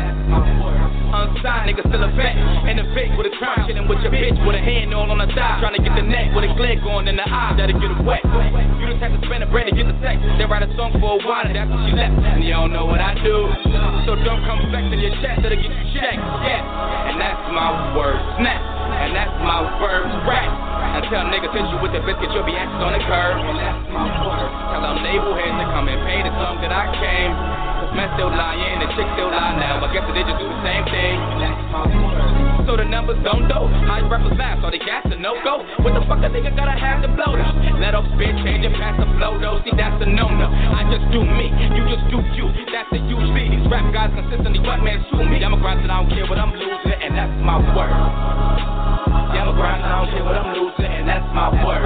J: Unsigned nigga still a vet, in the fake with a crime, chillin' with your bitch with a hand all on the thigh, trying to get the neck with a glare going in the eye, that'll get her wet. You the type to spend a bread to get the sex, then write a song for a while and that's when she left, and you don't know what I do. So don't come flexing your chest, that'll get you checked, yeah. And that's my word, snap, and that's my word, rap. Until niggas hit you with the biscuit, you'll be axed on the curb. And that's my word. Tell them label heads to come and pay the song that I came. Cause men still lying, the chicks still lie now. I guess they just do the same thing. And that's my word. So the numbers don't know. High rappers laugh, so they gas to no-go. What the fuck a nigga gotta have to blow though? Let off spit, change and pass the flow though. See, that's a no-no. I just do me, you just do you. That's a huge lead. These rap guys consistently what man sue me. I'm a grind, I don't care what I'm losing, and that's my word. Yeah, I'm a grind, I don't care what I'm losing, and that's my word.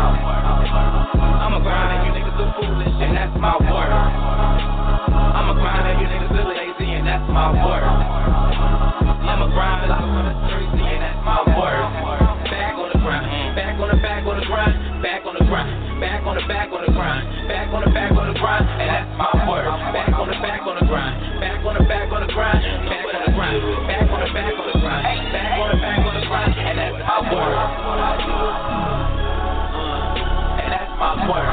J: I'm a grind, and you niggas are foolish, and that's my word. I'm a grind, and you niggas are lazy, and that's my word. Yeah, I'm a grind, and I'm crazy, and that's my word. Back on the grind, back on the grind, back on the grind, back on the grind, back on the grind, and that's my word. Back on the grind, back on the grind, back on the grind, back on the grind, back on the grind, and that's my word. And that's my word.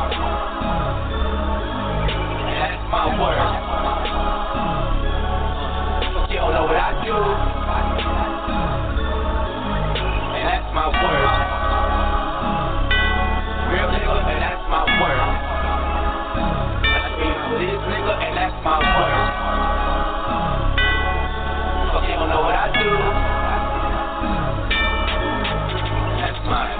J: And that's my word. You don't know what I do. And that's my word. Real nigga, and that's my word. That's me for this nigga, and that's my word. You don't know what I do. That's mine.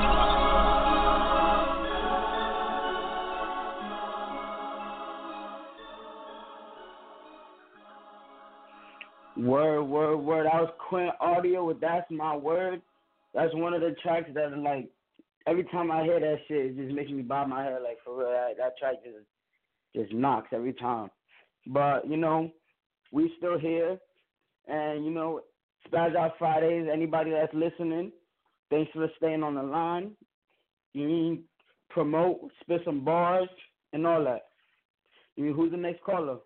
B: Word. That was Quint Audio with That's My Word. That's one of the tracks that are like, every time I hear that shit, it just makes me bob my head, like, for real. That track just knocks every time. But, you know, we still here. And, you know, Spaz Out Fridays, anybody that's listening, thanks for staying on the line. You mean promote, spit some bars, and all that. You mean, who's the next caller?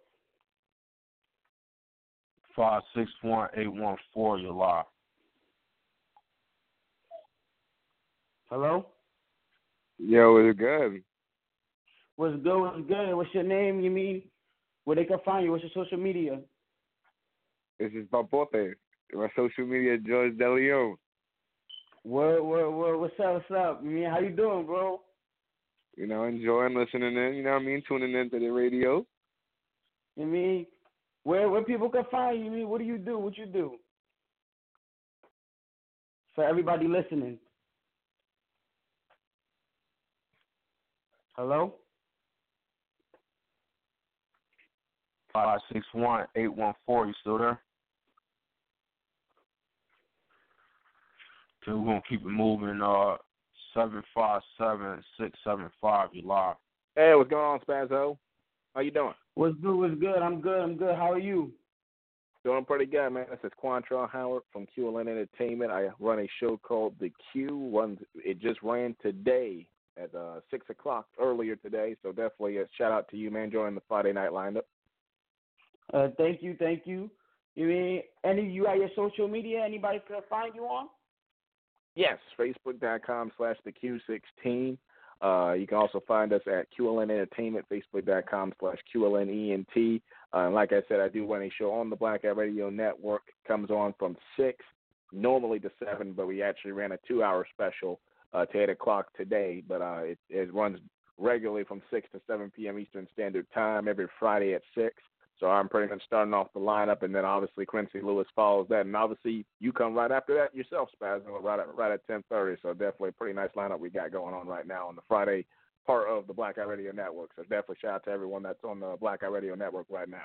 C: 561-814, you're live.
B: Hello?
O: Yo, what's good?
B: What's good? What's your name? You mean, where they can find you? What's your social media?
O: This is Papote. My social media, George DeLeon.
B: Word. What's up? You mean, how you doing, bro?
O: You know, enjoying listening in, you know what I mean, tuning into the radio.
B: You mean, where people can find you? You mean, what do you do? What you do? For everybody listening. Hello?
C: 561-814, you still there? Okay, we're gonna keep it moving. 757-675. You live.
L: Hey, what's going on, Spazzo? How you doing?
B: What's good? What's good? I'm good. I'm good. How are you?
L: Doing pretty good, man. This is Quantrell Howard from QLN Entertainment. I run a show called The Q. It just ran today at 6 o'clock earlier today, so definitely a shout out to you, man, joining the Friday night lineup.
B: Thank you. You mean any of you at your social media? Anybody can find you on?
L: Yes, Facebook.com/theQ16. You can also find us at QLN Entertainment, Facebook.com/QLNENT. Like I said, I do run a show on the Black Eye Radio Network. It comes on from 6, normally to 7, but we actually ran a 2-hour special to 8 o'clock today. But it runs regularly from 6 to 7 p.m. Eastern Standard Time every Friday at 6. So I'm pretty much starting off the lineup, and then obviously Quincy Lewis follows that, and obviously you come right after that yourself, Spazzo, right at 10:30. So definitely a pretty nice lineup we got going on right now on the Friday part of the Black Eye Radio Network. So definitely shout out to everyone that's on the Black Eye Radio Network right now.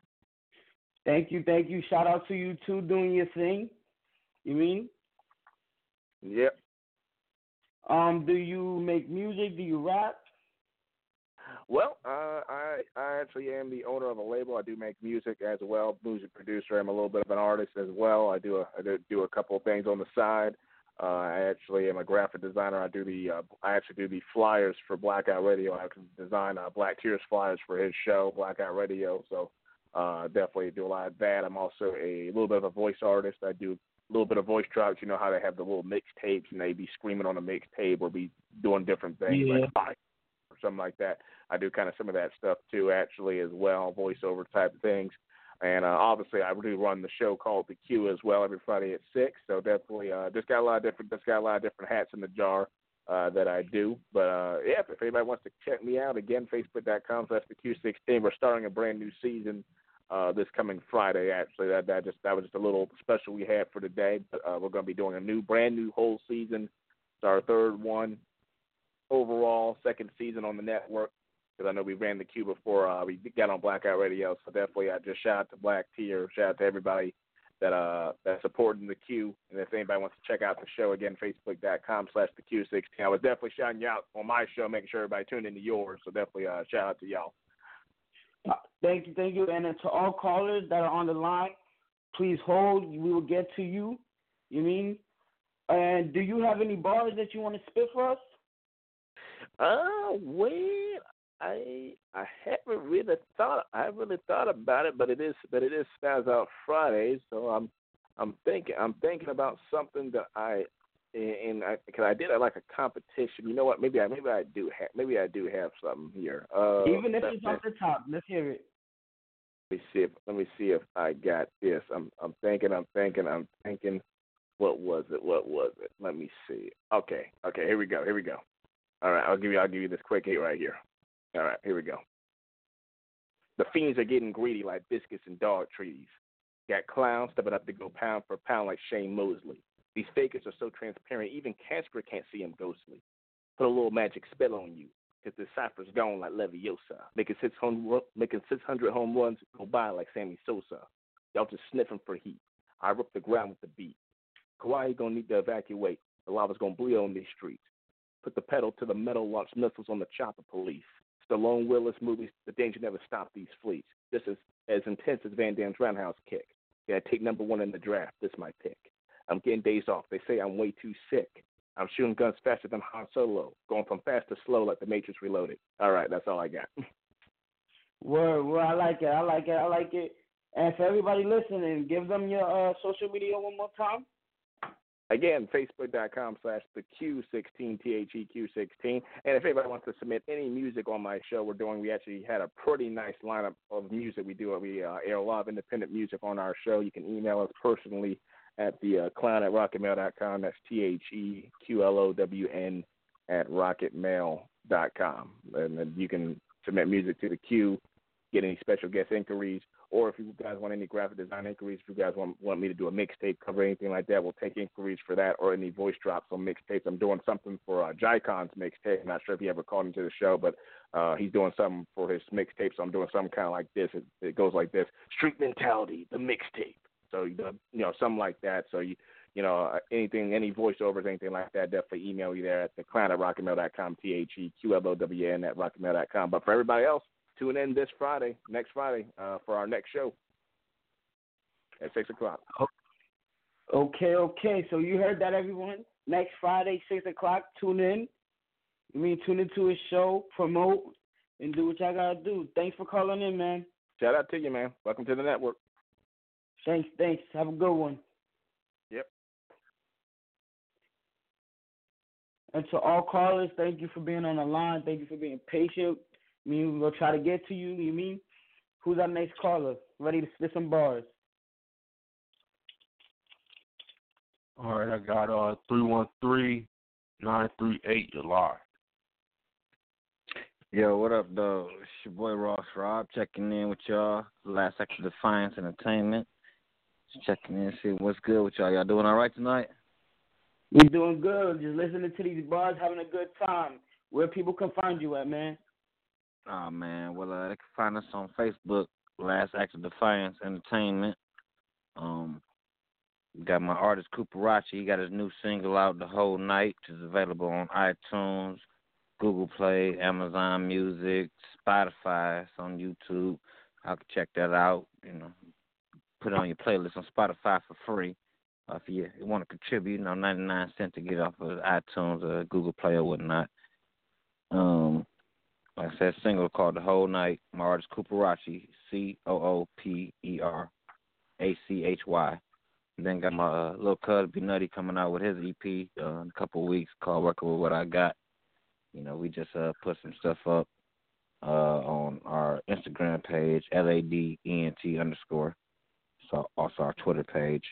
B: Thank you. Shout out to you too, doing your thing. You mean?
L: Yep.
B: Do you make music? Do you rap?
L: Well, I actually am the owner of a label. I do make music as well, music producer. I'm a little bit of an artist as well. I do a couple of things on the side. I actually am a graphic designer. I actually do the flyers for Black Eye Radio. I can design Black Tears flyers for his show, Black Eye Radio. So definitely do a lot of that. I'm also a little bit of a voice artist. I do a little bit of voice drops. You know how they have the little mixtapes and they be screaming on a mixtape or be doing different things like or something like that. I do kind of some of that stuff too, actually, as well, voiceover type of things. And obviously, I do run the show called The Q as well every Friday at 6. So definitely, just got a lot of different hats in the jar that I do. But yeah, if anybody wants to check me out, again, Facebook.com/theQ16. We're starting a brand new season this coming Friday. Actually, that was just a little special we had for today. But we're going to be doing a brand new whole season. It's our third one overall, second season on the network. Because I know we ran the Q before we got on Black Eye Radio, so definitely I just shout out to Black T, or shout out to everybody that's supporting the Q. And if anybody wants to check out the show, again, Facebook.com/theQ16. I was definitely shouting you out on my show, making sure everybody tuned into yours. So definitely shout out to y'all.
B: Thank you. And to all callers that are on the line, please hold. We will get to you. You mean? And do you have any bars that you want to spit for us?
L: Well, I haven't really thought about it, but it is Spaz Out Friday, so I'm thinking about something that because I did like a competition. You know what? Maybe I do have something here.
B: Even if it's off the top, let's hear it.
L: Let me see if I got this. I'm thinking. What was it? Let me see. Okay. Here we go. All right, I'll give you this quick hit right here. All right, here we go. The fiends are getting greedy like biscuits and dog trees. Got clowns stepping up to go pound for pound like Shane Mosley. These fakers are so transparent, even Casper can't see them ghostly. Put a little magic spell on you, because the cipher's gone like Leviosa, making 600 home runs go by like Sammy Sosa. Y'all just sniffing for heat. I rip the ground with the beat. Kawhi gonna need to evacuate. The lava's gonna bleed on these streets. Put the pedal to the metal, launch missiles on the chopper police. Stallone Willis movies, the danger never stopped these fleets. This is as intense as Van Damme's roundhouse kick. Yeah, take number 1 in the draft. This my pick. I'm getting days off. They say I'm way too sick. I'm shooting guns faster than Han Solo, going from fast to slow like the Matrix Reloaded. All right, that's all I got.
B: Word, I like it. And for everybody listening, give them your social media one more time.
L: Again, Facebook.com/theQ16, THEQ16. And if anybody wants to submit any music on my show, we actually had a pretty nice lineup of music we do. We air a lot of independent music on our show. You can email us personally at the clown@rocketmail.com. That's THEQLOWN @rocketmail.com. And then you can submit music to the Q, get any special guest inquiries, or if you guys want any graphic design inquiries, if you guys want me to do a mixtape cover, anything like that, we'll take inquiries for that, or any voice drops on mixtapes. I'm doing something for Jaikon's mixtape. I'm not sure if he ever called into the show, but he's doing something for his mixtape, so I'm doing something kind of like this. It goes like this: Street Mentality, the mixtape. So, something like that. So you anything, any voiceovers, anything like that, definitely email me there at theclown@rocketmail.com, TheQLOWN@rocketmail.com. But for everybody else, tune in next Friday, for our next show at 6 o'clock.
B: Okay. So you heard that, everyone. Next Friday, 6 o'clock, tune in. Tune into his show, promote, and do what y'all got to do. Thanks for calling in, man.
L: Shout out to you, man. Welcome to the network.
B: Thanks. Have a good one.
L: Yep.
B: And to all callers, thank you for being on the line. Thank you for being patient. We're going to try to get to you. Who's our next caller? Ready to spit some bars?
C: All right, I got 313-938. You're live.
P: Yo, what up, though? It's your boy Ross Rob checking in with y'all. Last Act of Defiance Entertainment. Just checking in, see what's good with y'all. Y'all doing all right tonight?
B: We doing good. Just listening to these bars, having a good time. Where people can find you at, man?
P: Oh, man. Well, they can find us on Facebook, Last Act of Defiance Entertainment. We got my artist Cooperachi. He got his new single out, The Whole Night, which is available on iTunes, Google Play, Amazon Music, Spotify. It's on YouTube. I can check that out. Put it on your playlist on Spotify for free. If you want to contribute, 99 cents to get off of iTunes or Google Play or whatnot. Like I said, single called The Whole Night. My artist Cooperachi, COOPERACHY. Then got my little cuz B Nutty coming out with his EP in a couple of weeks called Working With What I Got. We just put some stuff up on our Instagram page, LADENT_. So also our Twitter page,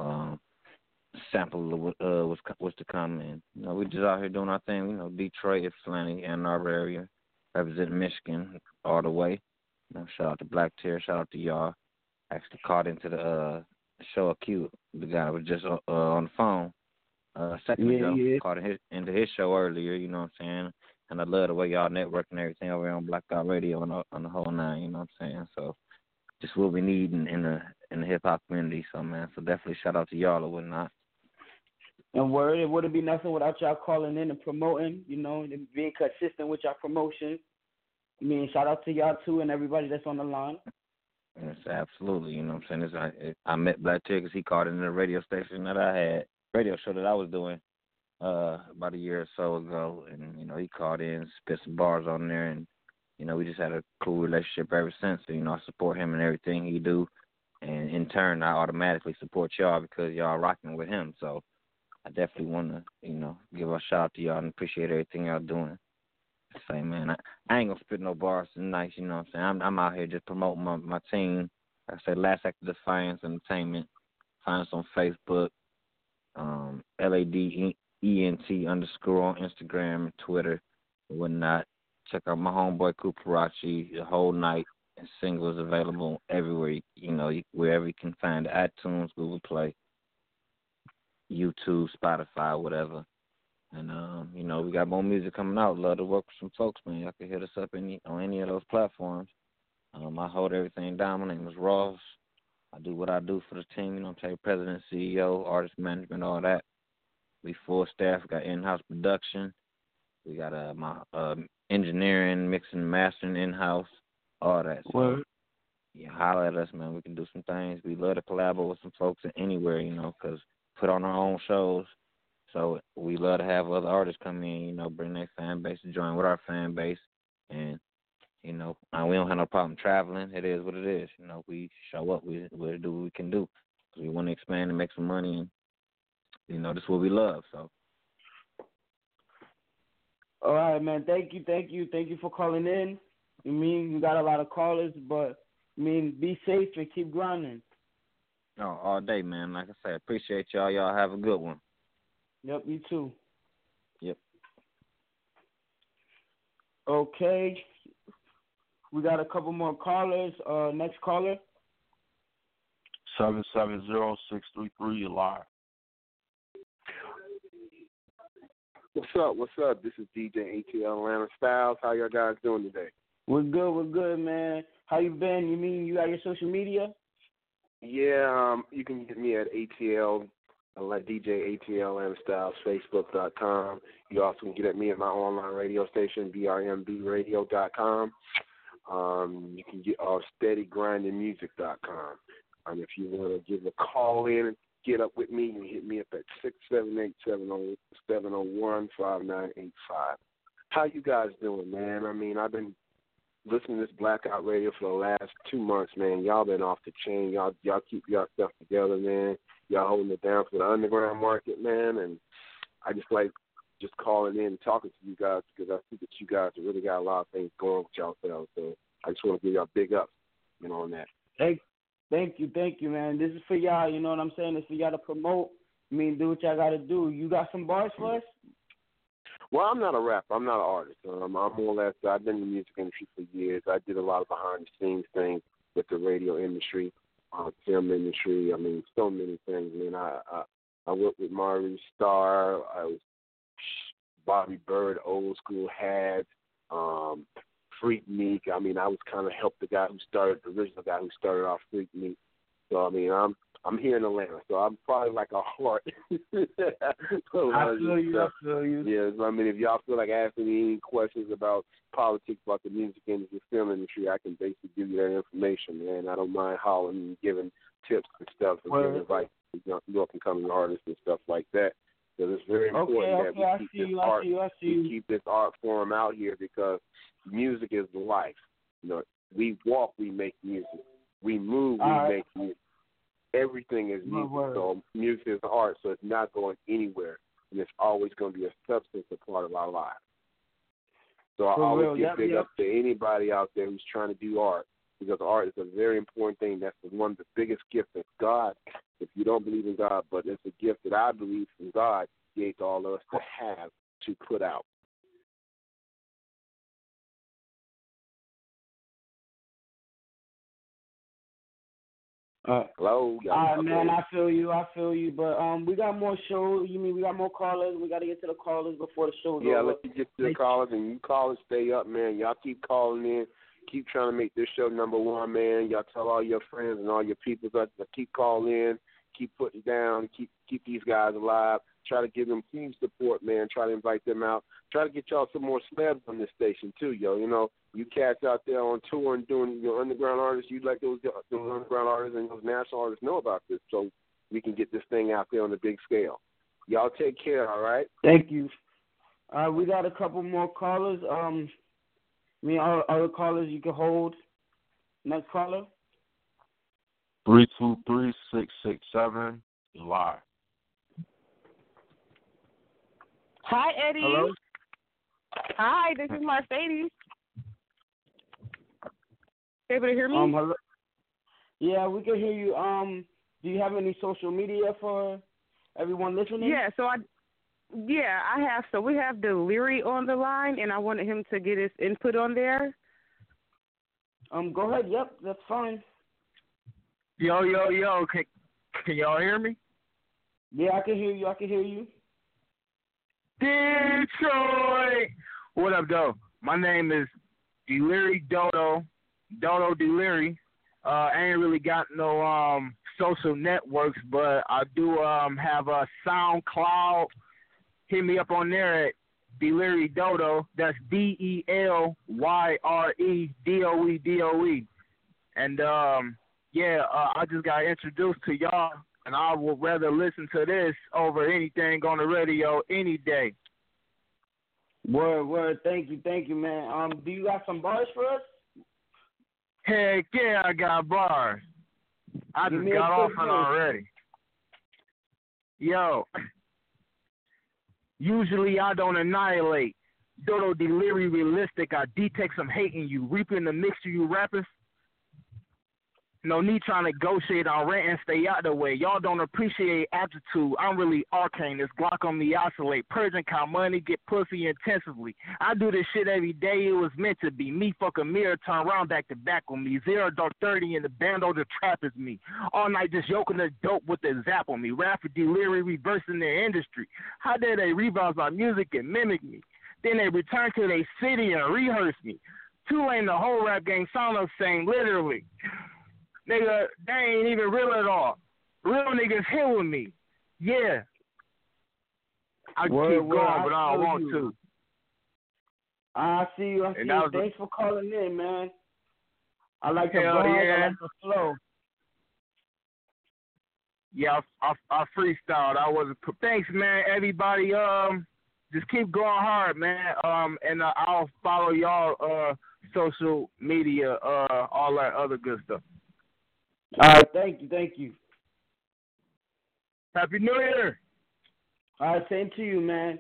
P: sample of what's to come. And, we just out here doing our thing, Detroit, Ypsilanti, Ann Arbor area, representing Michigan all the way. Shout out to Black Tear, shout out to y'all. Actually caught into the show a cute. The guy was just on the phone a second ago.
B: Yeah.
P: Caught into his show earlier, you know what I'm saying? And I love the way y'all network and everything over here on Blackout Radio on the whole nine, you know what I'm saying? So just what we need in the hip hop community, so man. So definitely shout out to y'all or whatnot.
B: And word, it wouldn't be nothing without y'all calling in and promoting, and being consistent with y'all promotion. Shout out to y'all too and everybody that's on the line.
P: Yes, absolutely. You know what I'm saying? I met Black Tear because he called in a radio station that I had, radio show that I was doing about a year or so ago. And, he called in, spit some bars on there. And, we just had a cool relationship ever since. So, I support him in everything he do. And in turn, I automatically support y'all because y'all rocking with him. So I definitely want to, give a shout out to y'all and appreciate everything y'all doing. Say, man, I ain't gonna spit no bars tonight, you know what I'm saying? I'm out here just promoting my team. Like I said, Last Act of Defiance Entertainment. Find us on Facebook, LADENT_ on Instagram and Twitter and whatnot. Check out my homeboy Cooperachi, The Whole Night, and singles available everywhere, wherever you can find it. iTunes, Google Play, YouTube, Spotify, whatever. And, we got more music coming out. Love to work with some folks, man. Y'all can hit us up on any of those platforms. I hold everything down. My name is Ross. I do what I do for the team. I'm saying president, CEO, artist management, all that. We full staff. We got in-house production. We got my engineering, mixing, mastering in-house, all that. So, holler at us, man. We can do some things. We love to collaborate with some folks anywhere, because put on our own shows. So we love to have other artists come in, bring their fan base to join with our fan base. And, we don't have no problem traveling. It is what it is. We show up. We do what we can do. Because we want to expand and make some money. And, this is what we love. So.
B: All right, man. Thank you for calling in. We got a lot of callers, but, be safe and keep grinding.
P: Oh, all day, man. Like I said, appreciate y'all. Y'all have a good one.
B: Yep, you too.
P: Yep.
B: Okay. We got a couple more callers. Next caller.
C: 770-633, you're live.
Q: What's up? This is DJ ATL Atlanta Styles. How y'all guys doing today?
B: We're good, man. How you been? You got your social media?
Q: Yeah, you can get me at ATL DJ ATL Lamb Styles, Facebook.com. You also can get at me at my online radio station, brmbradio.com. You can get steadygrindingmusic.com. If you want to give a call in and get up with me, you can hit me up at 678-701-5985. How you guys doing, man? I mean, I've been listening to this Blackout Radio for the last 2 months, man. Y'all been off the chain. Y'all keep y'all stuff together, man. Y'all holding it down for the underground market, man. And I just like just calling in and talking to you guys because I think that you guys have really got a lot of things going with yourselves. So I just want to give y'all big ups, on that.
B: Thank you, man. This is for y'all, you know what I'm saying? It's for y'all to promote. Do what y'all got to do. You got some bars for us?
Q: Well, I'm not a rapper. I'm not an artist. I'm more or less, I've been in the music industry for years. I did a lot of behind-the-scenes things with the radio industry, film industry. So many things, man. I worked with Maurice Starr. I was Bobby Bird, Old School Had, Freak Meek. I was kind of helped the original guy who started off Freak Meek. So, I'm here in Atlanta, so I'm probably like a heart.
B: I feel you.
Q: Yeah, if y'all feel like asking me any questions about politics, about the music industry, film industry, I can basically give you that information, man. I don't mind hollering and giving tips and stuff and giving advice to up and coming artists and stuff like that. Because it's very important that we keep this art form out here because music is life. We walk, we make music. We move, we make music. Everything is music, so music is art, so it's not going anywhere, and it's always going to be a substantive part of our lives. So I always give big up to anybody out there who's trying to do art, because art is a very important thing. That's one of the biggest gifts that God, if you don't believe in God, but it's a gift that I believe from God gave to all of us to have, to put out. Hello,
B: man, I feel you. But we got more shows. We got more callers? We got to get to the callers before the show's over.
Q: Yeah, let's get to the callers, and you callers stay up, man. Y'all keep calling in. Keep trying to make this show number one, man. Y'all tell all your friends and all your people that keep calling in, keep putting down, keep these guys alive. Try to give them team support, man. Try to invite them out. Try to get y'all some more celebs on this station too, yo. You cats out there on tour and doing your underground artists, you'd like those underground artists and those national artists know about this so we can get this thing out there on a big scale. Y'all take care, all right?
B: Thank you. We got a couple more callers. All other callers you can hold. Next caller.
C: 323-667, live.
R: Hi, Eddie.
B: Hello?
R: Hi, this is Mercedes. Able to hear me?
B: Hello? Yeah, we can hear you. Do you have any social media for everyone listening?
R: Yeah, I have. So we have Deliri on the line, and I wanted him to get his input on there.
B: Go ahead. Yep, that's fine.
S: Yo. Can y'all hear me?
B: Yeah, I can hear you.
S: Detroit. What up, though? My name is Deliri Dodo Deliri. I ain't really got no social networks, but I do have a SoundCloud. Hit me up on there at Deliri Dodo. That's DELYREDOE. And I just got introduced to y'all, and I would rather listen to this over anything on the radio any day.
B: Word. Thank you, man. Do you got some bars for us?
S: Heck yeah, I got bars. I just got off it already. Yo, usually I don't annihilate. Dodo Deliri realistic, I detect some hate in you. Reaping the mixture you rappers. No need trying to negotiate on rent and stay out the way. Y'all don't appreciate aptitude. I'm really arcane. This Glock on me oscillate. Purging count money, get pussy intensively. I do this shit every day. It was meant to be. Me fuck a mirror, turn around back to back with me. 0 dark 30 in the bando, the trap is me. All night just yoking the dope with the zap on me. Rapper Deliri reversing their industry. How dare they rebound my music and mimic me? Then they return to their city and rehearse me. Too lame, the whole rap gang sound the same, literally. Nigga, they ain't even real at all. Real niggas here with me. Yeah. I keep going, but I don't want to.
B: I see you. I see you. Thanks for calling in, man. I like the
S: Hell
B: vibe.
S: yeah.
B: I like the flow.
S: Yeah, I freestyled. Thanks, man. Everybody, just keep going hard, man. And I'll follow y'all social media, all that other good stuff.
B: All right, thank you.
S: Happy New Year.
B: All right, same to you, man.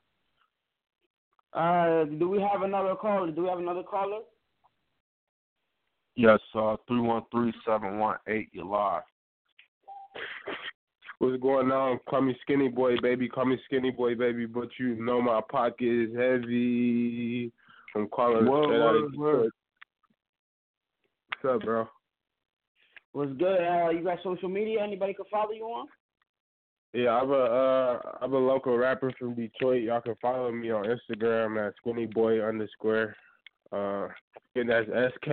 B: Do we have another caller?
C: Yes, 313-718. You're live.
O: What's going on? Call me Skinny Boy, baby. But you know my pocket is heavy. I'm calling straight out of Detroit. What's up, bro?
B: What's good? You got social media? Anybody can follow you on?
O: Yeah, I'm a local rapper from Detroit. Y'all can follow me on Instagram at skinnyboy_. And that's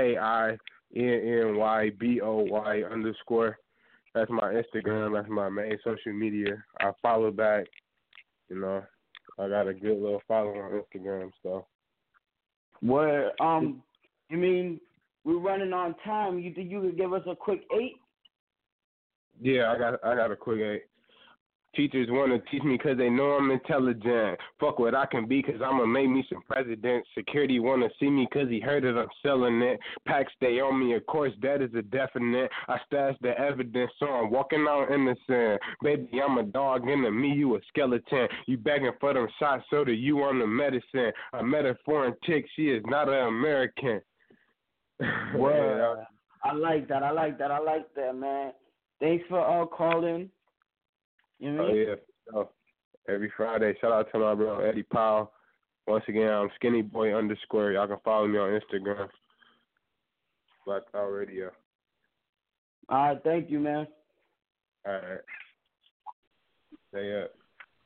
O: SKINNYBOY_. That's my Instagram. That's my main social media. I follow back. You know, I got a good little following on Instagram. So,
B: Where you mean we're running on time? You think you could give us a quick 8?
O: Yeah, I got a quick 8. Teachers want to teach me because they know I'm intelligent. Fuck what I can be because I'm going to make me some presidents. Security want to see me because he heard that I'm selling it. Packs stay on me, of course, that is a definite. I stashed the evidence, so I'm walking out innocent. Baby, I'm a dog and to me, you a skeleton. You begging for them shots, so do you on the medicine. I met a foreign chick, she is not an American.
B: Well, I like that, man. Thanks for calling. You know?
O: Oh, yeah. So, every Friday, shout out to my bro, Eddie Powell. Once again, I'm skinnyboy_. Y'all can follow me on Instagram. Black Power Radio.
B: All right, thank you, man.
O: All right. Stay up.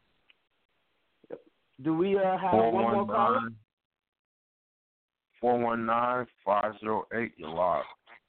B: Do we have one more caller?
C: 419-508. You're live.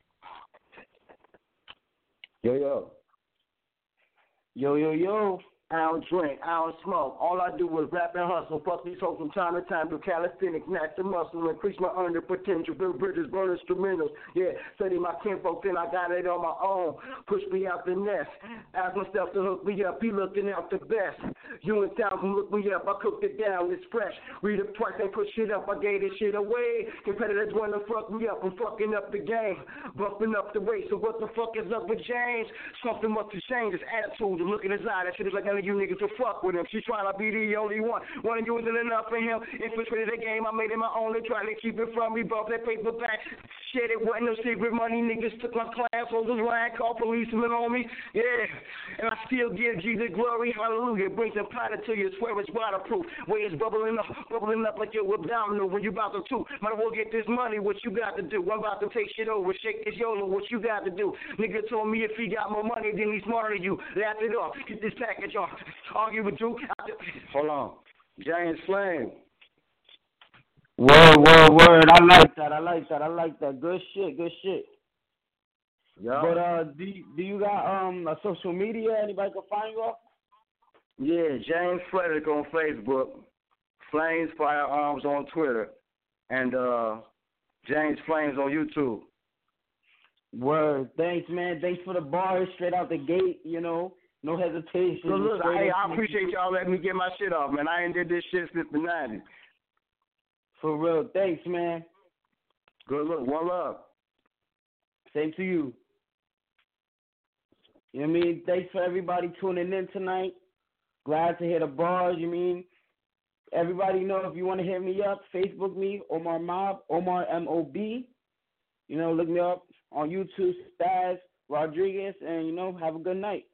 B: Yo.
T: I don't drink, I don't smoke. All I do is rap and hustle. Fuck these hoes from time to time. Do calisthenics, snatch the muscle, increase my earning potential. Build bridges, burn instrumentals. Yeah, study my kinfolk, then I got it on my own. Push me out the nest. Ask myself to hook me up. Be looking out the best. You in town can look me up. I cooked it down. It's fresh. Read it twice and put shit up. I gave this shit away. Competitors want to fuck me up. I'm fucking up the game. Bumping up the weight. So what the fuck is up with James? Something must have changed. His attitude. The look in his eye. That shit is like you niggas to fuck with him. She's trying to be the only one. One of you isn't enough for him. Infiltrated the game. I made it my own. They tried to keep it from me. Bump that paper back. Shit, it wasn't no secret money. Niggas took my class. Holders ran. Called policemen on me. Yeah. And I still give Jesus glory. Hallelujah. Bring some powder to you. Swear it's waterproof. Way it's bubbling up like your abdominal when you about to toot. Might as well get this money. What you got to do? I'm about to take shit over. Shake this YOLO. What you got to do? Nigga told me if he got more money, then he's smarter than you. Laugh it off. Get this package off. Argue with you. Hold on. James Flame.
B: Word. I like that. Good shit.
T: Yeah.
B: But do you got a social media? Anybody can find you off?
T: Yeah, James Frederick on Facebook. Flames Firearms on Twitter. And James Flames on YouTube.
B: Word. Thanks, man. Thanks for the bars straight out the gate, you know. No hesitation.
T: So look, I appreciate y'all letting me get my shit off, man. I ain't did this shit since the 90s.
B: For real. Thanks, man.
T: Good luck. One love.
B: Same to you. You know what I mean? Thanks for everybody tuning in tonight. Glad to hear the bars, you mean? Everybody know if you want to hit me up, Facebook me, Omar Mob, Omar M-O-B. You know, look me up on YouTube, Staz Rodriguez, and, you know, have a good night.